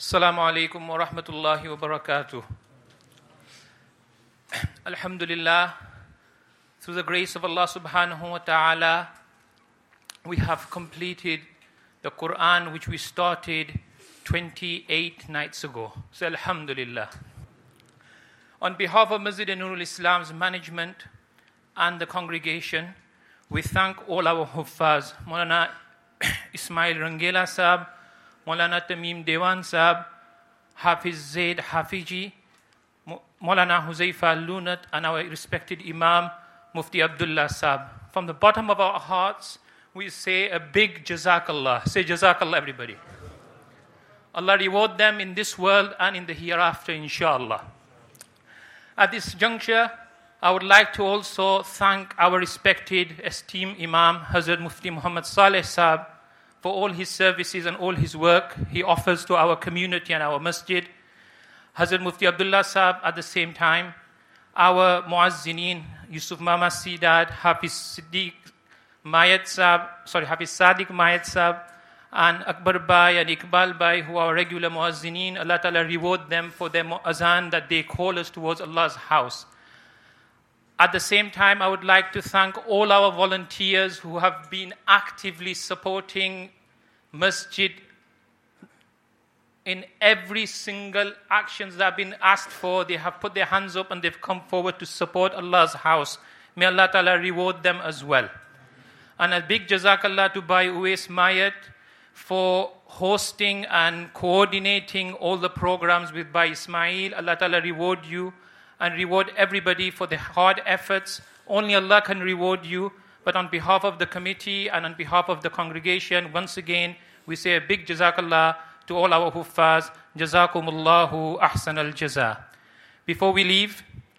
Assalamu alaikum wa rahmatullahi wa barakatuh. Alhamdulillah, through the grace of Allah subhanahu wa ta'ala, we have completed the Quran which we started 28 nights ago. So Alhamdulillah. On behalf of Masjid Nurul Islam's management and the congregation, we thank all our Huffaz, Maulana Ismail Rangela Sahab, Maulana Tamim Dewan Sahab, Hafiz Zaid Hafiji, Maulana Huzaifa Lunat, and our respected Imam, Mufti Abdullah Sahab. From the bottom of our hearts, we say a big Jazakallah. Say Jazakallah, everybody. Allah reward them in this world and in the hereafter, inshallah. At this juncture, I would like to also thank our respected, esteemed Imam, Hazrat Mufti Muhammad Saleh Sahab, for all his services and all his work he offers to our community and our masjid. Hazrat Mufti Abdullah Sahab at the same time, our Muazzinin, Yusuf Mama Sidad, Hafiz Sadiq Mayat Sahab, and Akbar Bhai and Iqbal Bhai, who are regular Muazzinin. Allah Ta'ala reward them for their azan that they call us towards Allah's house. At the same time, I would like to thank all our volunteers who have been actively supporting Masjid in every single actions that have been asked for. They have put their hands up and they've come forward to support Allah's house. May Allah Ta'ala reward them as well. And a big Jazakallah to Bhai Uwais Mayat for hosting and coordinating all the programs with Bhai Ismail. Allah Ta'ala reward you and reward everybody for the hard efforts. Only Allah can reward you. But on behalf of the committee and on behalf of the congregation, once again, we say a big Jazakallah to all our Huffaz. Jazakumullahu ahsan al-jaza. Before we leave,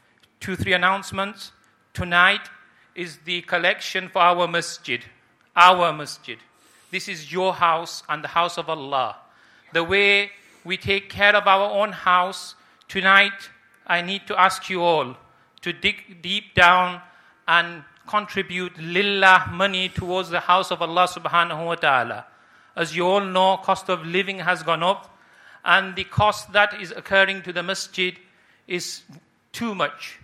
2-3 announcements. Tonight is the collection for our masjid. Our masjid. This is your house and the house of Allah. The way we take care of our own house, tonight I need to ask you all to dig deep down and contribute lillah money towards the house of Allah subhanahu wa ta'ala. As you all know, cost of living has gone up, and the cost that is occurring to the masjid is too much.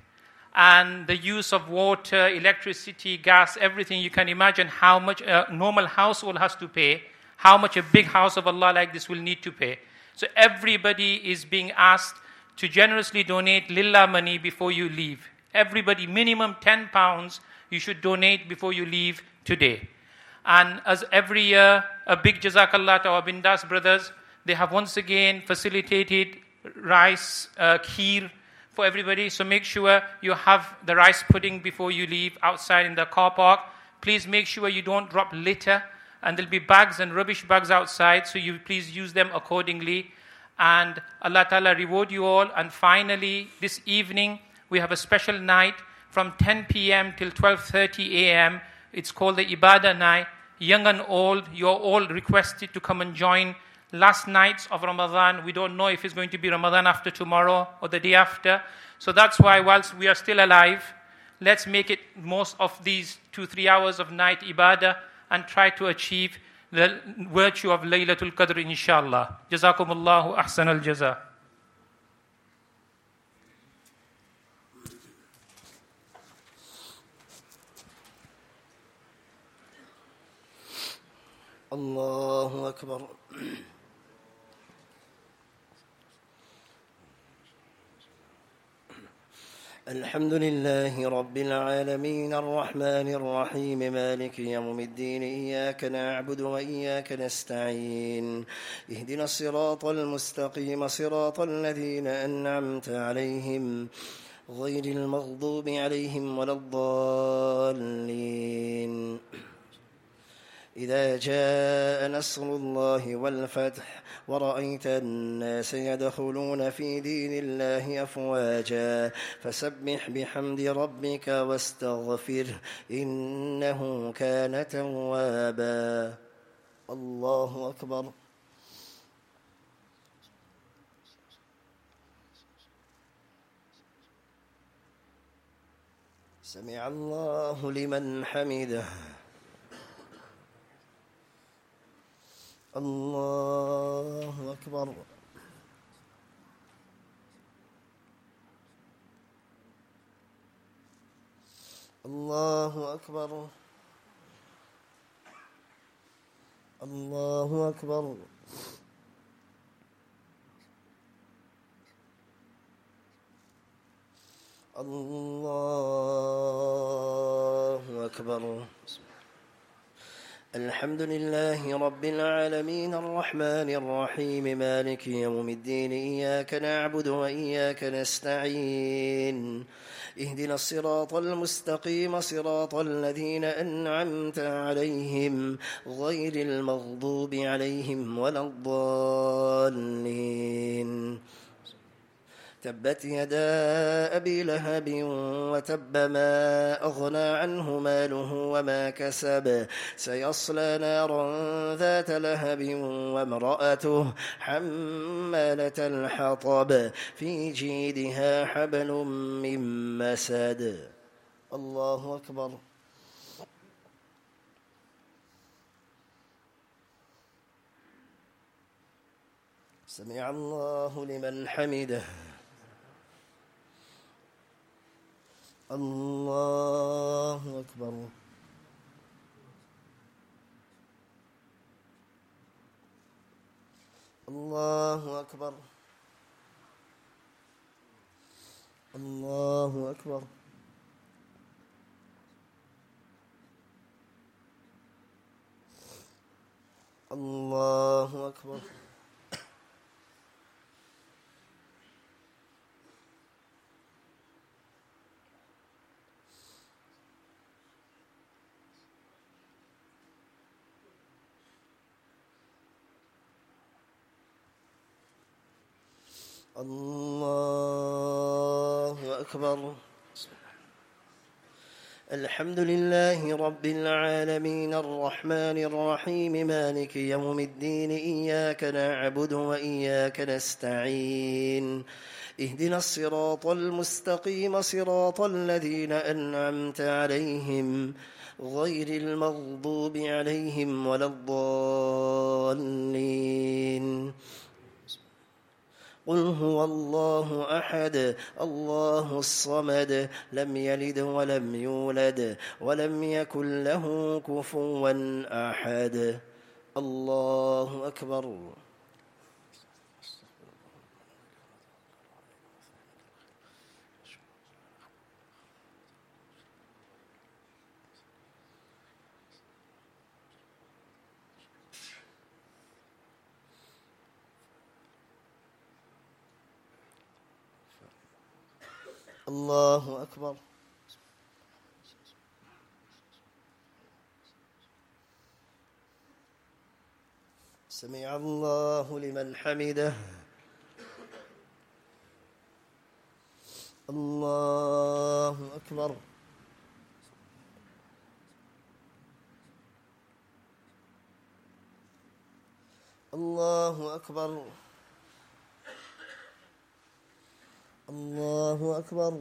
And the use of water, electricity, gas, everything, you can imagine how much a normal household has to pay, how much a big house of Allah like this will need to pay. So everybody is being asked to generously donate lillah money before you leave. Everybody, minimum £10 you should donate before you leave today. And as every year, a big Jazakallah to our Bindas brothers. They have once again facilitated rice, kheer, for everybody. So make sure you have the rice pudding before you leave outside in the car park. Please make sure you don't drop litter. And there'll be bags and rubbish bags outside. So you please use them accordingly. And Allah Ta'ala reward you all. And finally, this evening, we have a special night from 10 p.m. till 12:30 a.m. It's called the Ibadah night. Young and old, you're all requested to come and join. Last nights of Ramadan, we don't know if it's going to be Ramadan after tomorrow or the day after. So that's why whilst we are still alive, let's make it most of these 2-3 hours of night ibadah and try to achieve the virtue of Laylatul Qadr, inshallah. Jazakumullahu ahsan al-jaza. Allahu Akbar. الحمد لله رب العالمين الرحمن الرحيم مالك يوم الدين إياك نعبد وإياك نستعين اهدنا الصراط المستقيم صراط الذين أنعمت عليهم غير المغضوب عليهم ولا الضالين إذا جاء نصر الله والفتح ورأيت الناس يدخلون في دين الله أفواجا فسبح بحمد ربك واستغفره إنه كان توابا الله أكبر سمع الله لمن حمده الله أكبر الله أكبر الله أكبر الله أكبر. الحمد لله رب العالمين الرحمن الرحيم مالك يوم الدين إياك نعبد وإياك نستعين اهدنا الصراط المستقيم صراط الذين أنعمت عليهم غير المغضوب عليهم ولا الضالين. تبت يدا أبي لهب وتب ما أغنى عنه ماله وما كسب سيصلى نارا ذات لهب وامرأته حمالة الحطب في جيدها حبل من مسد. الله أكبر. سمع الله لمن حمده. الله أكبر. الله أكبر. الله أكبر. الله أكبر. الله أكبر. الحمد لله رب العالمين الرحمن الرحيم مالك يوم الدين إياك نعبد وإياك نستعين اهدنا الصراط المستقيم صراط الذين أنعمت عليهم غير المغضوب عليهم ولا الضالين. قل هو الله أحد الله الصمد لم يلد ولم يولد ولم يكن له كفوا أحد. الله أكبر. الله أكبر. سمع الله لمن حمده. الله أكبر. الله أكبر. الله أكبر.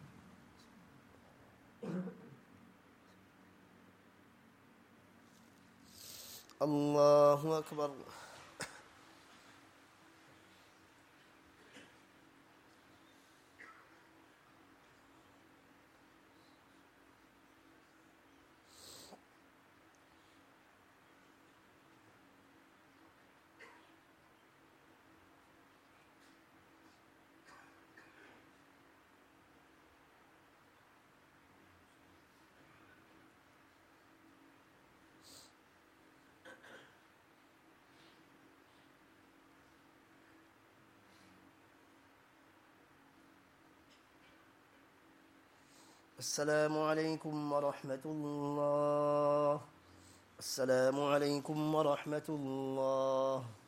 الله أكبر. السلام عليكم ورحمة الله. السلام عليكم ورحمة الله.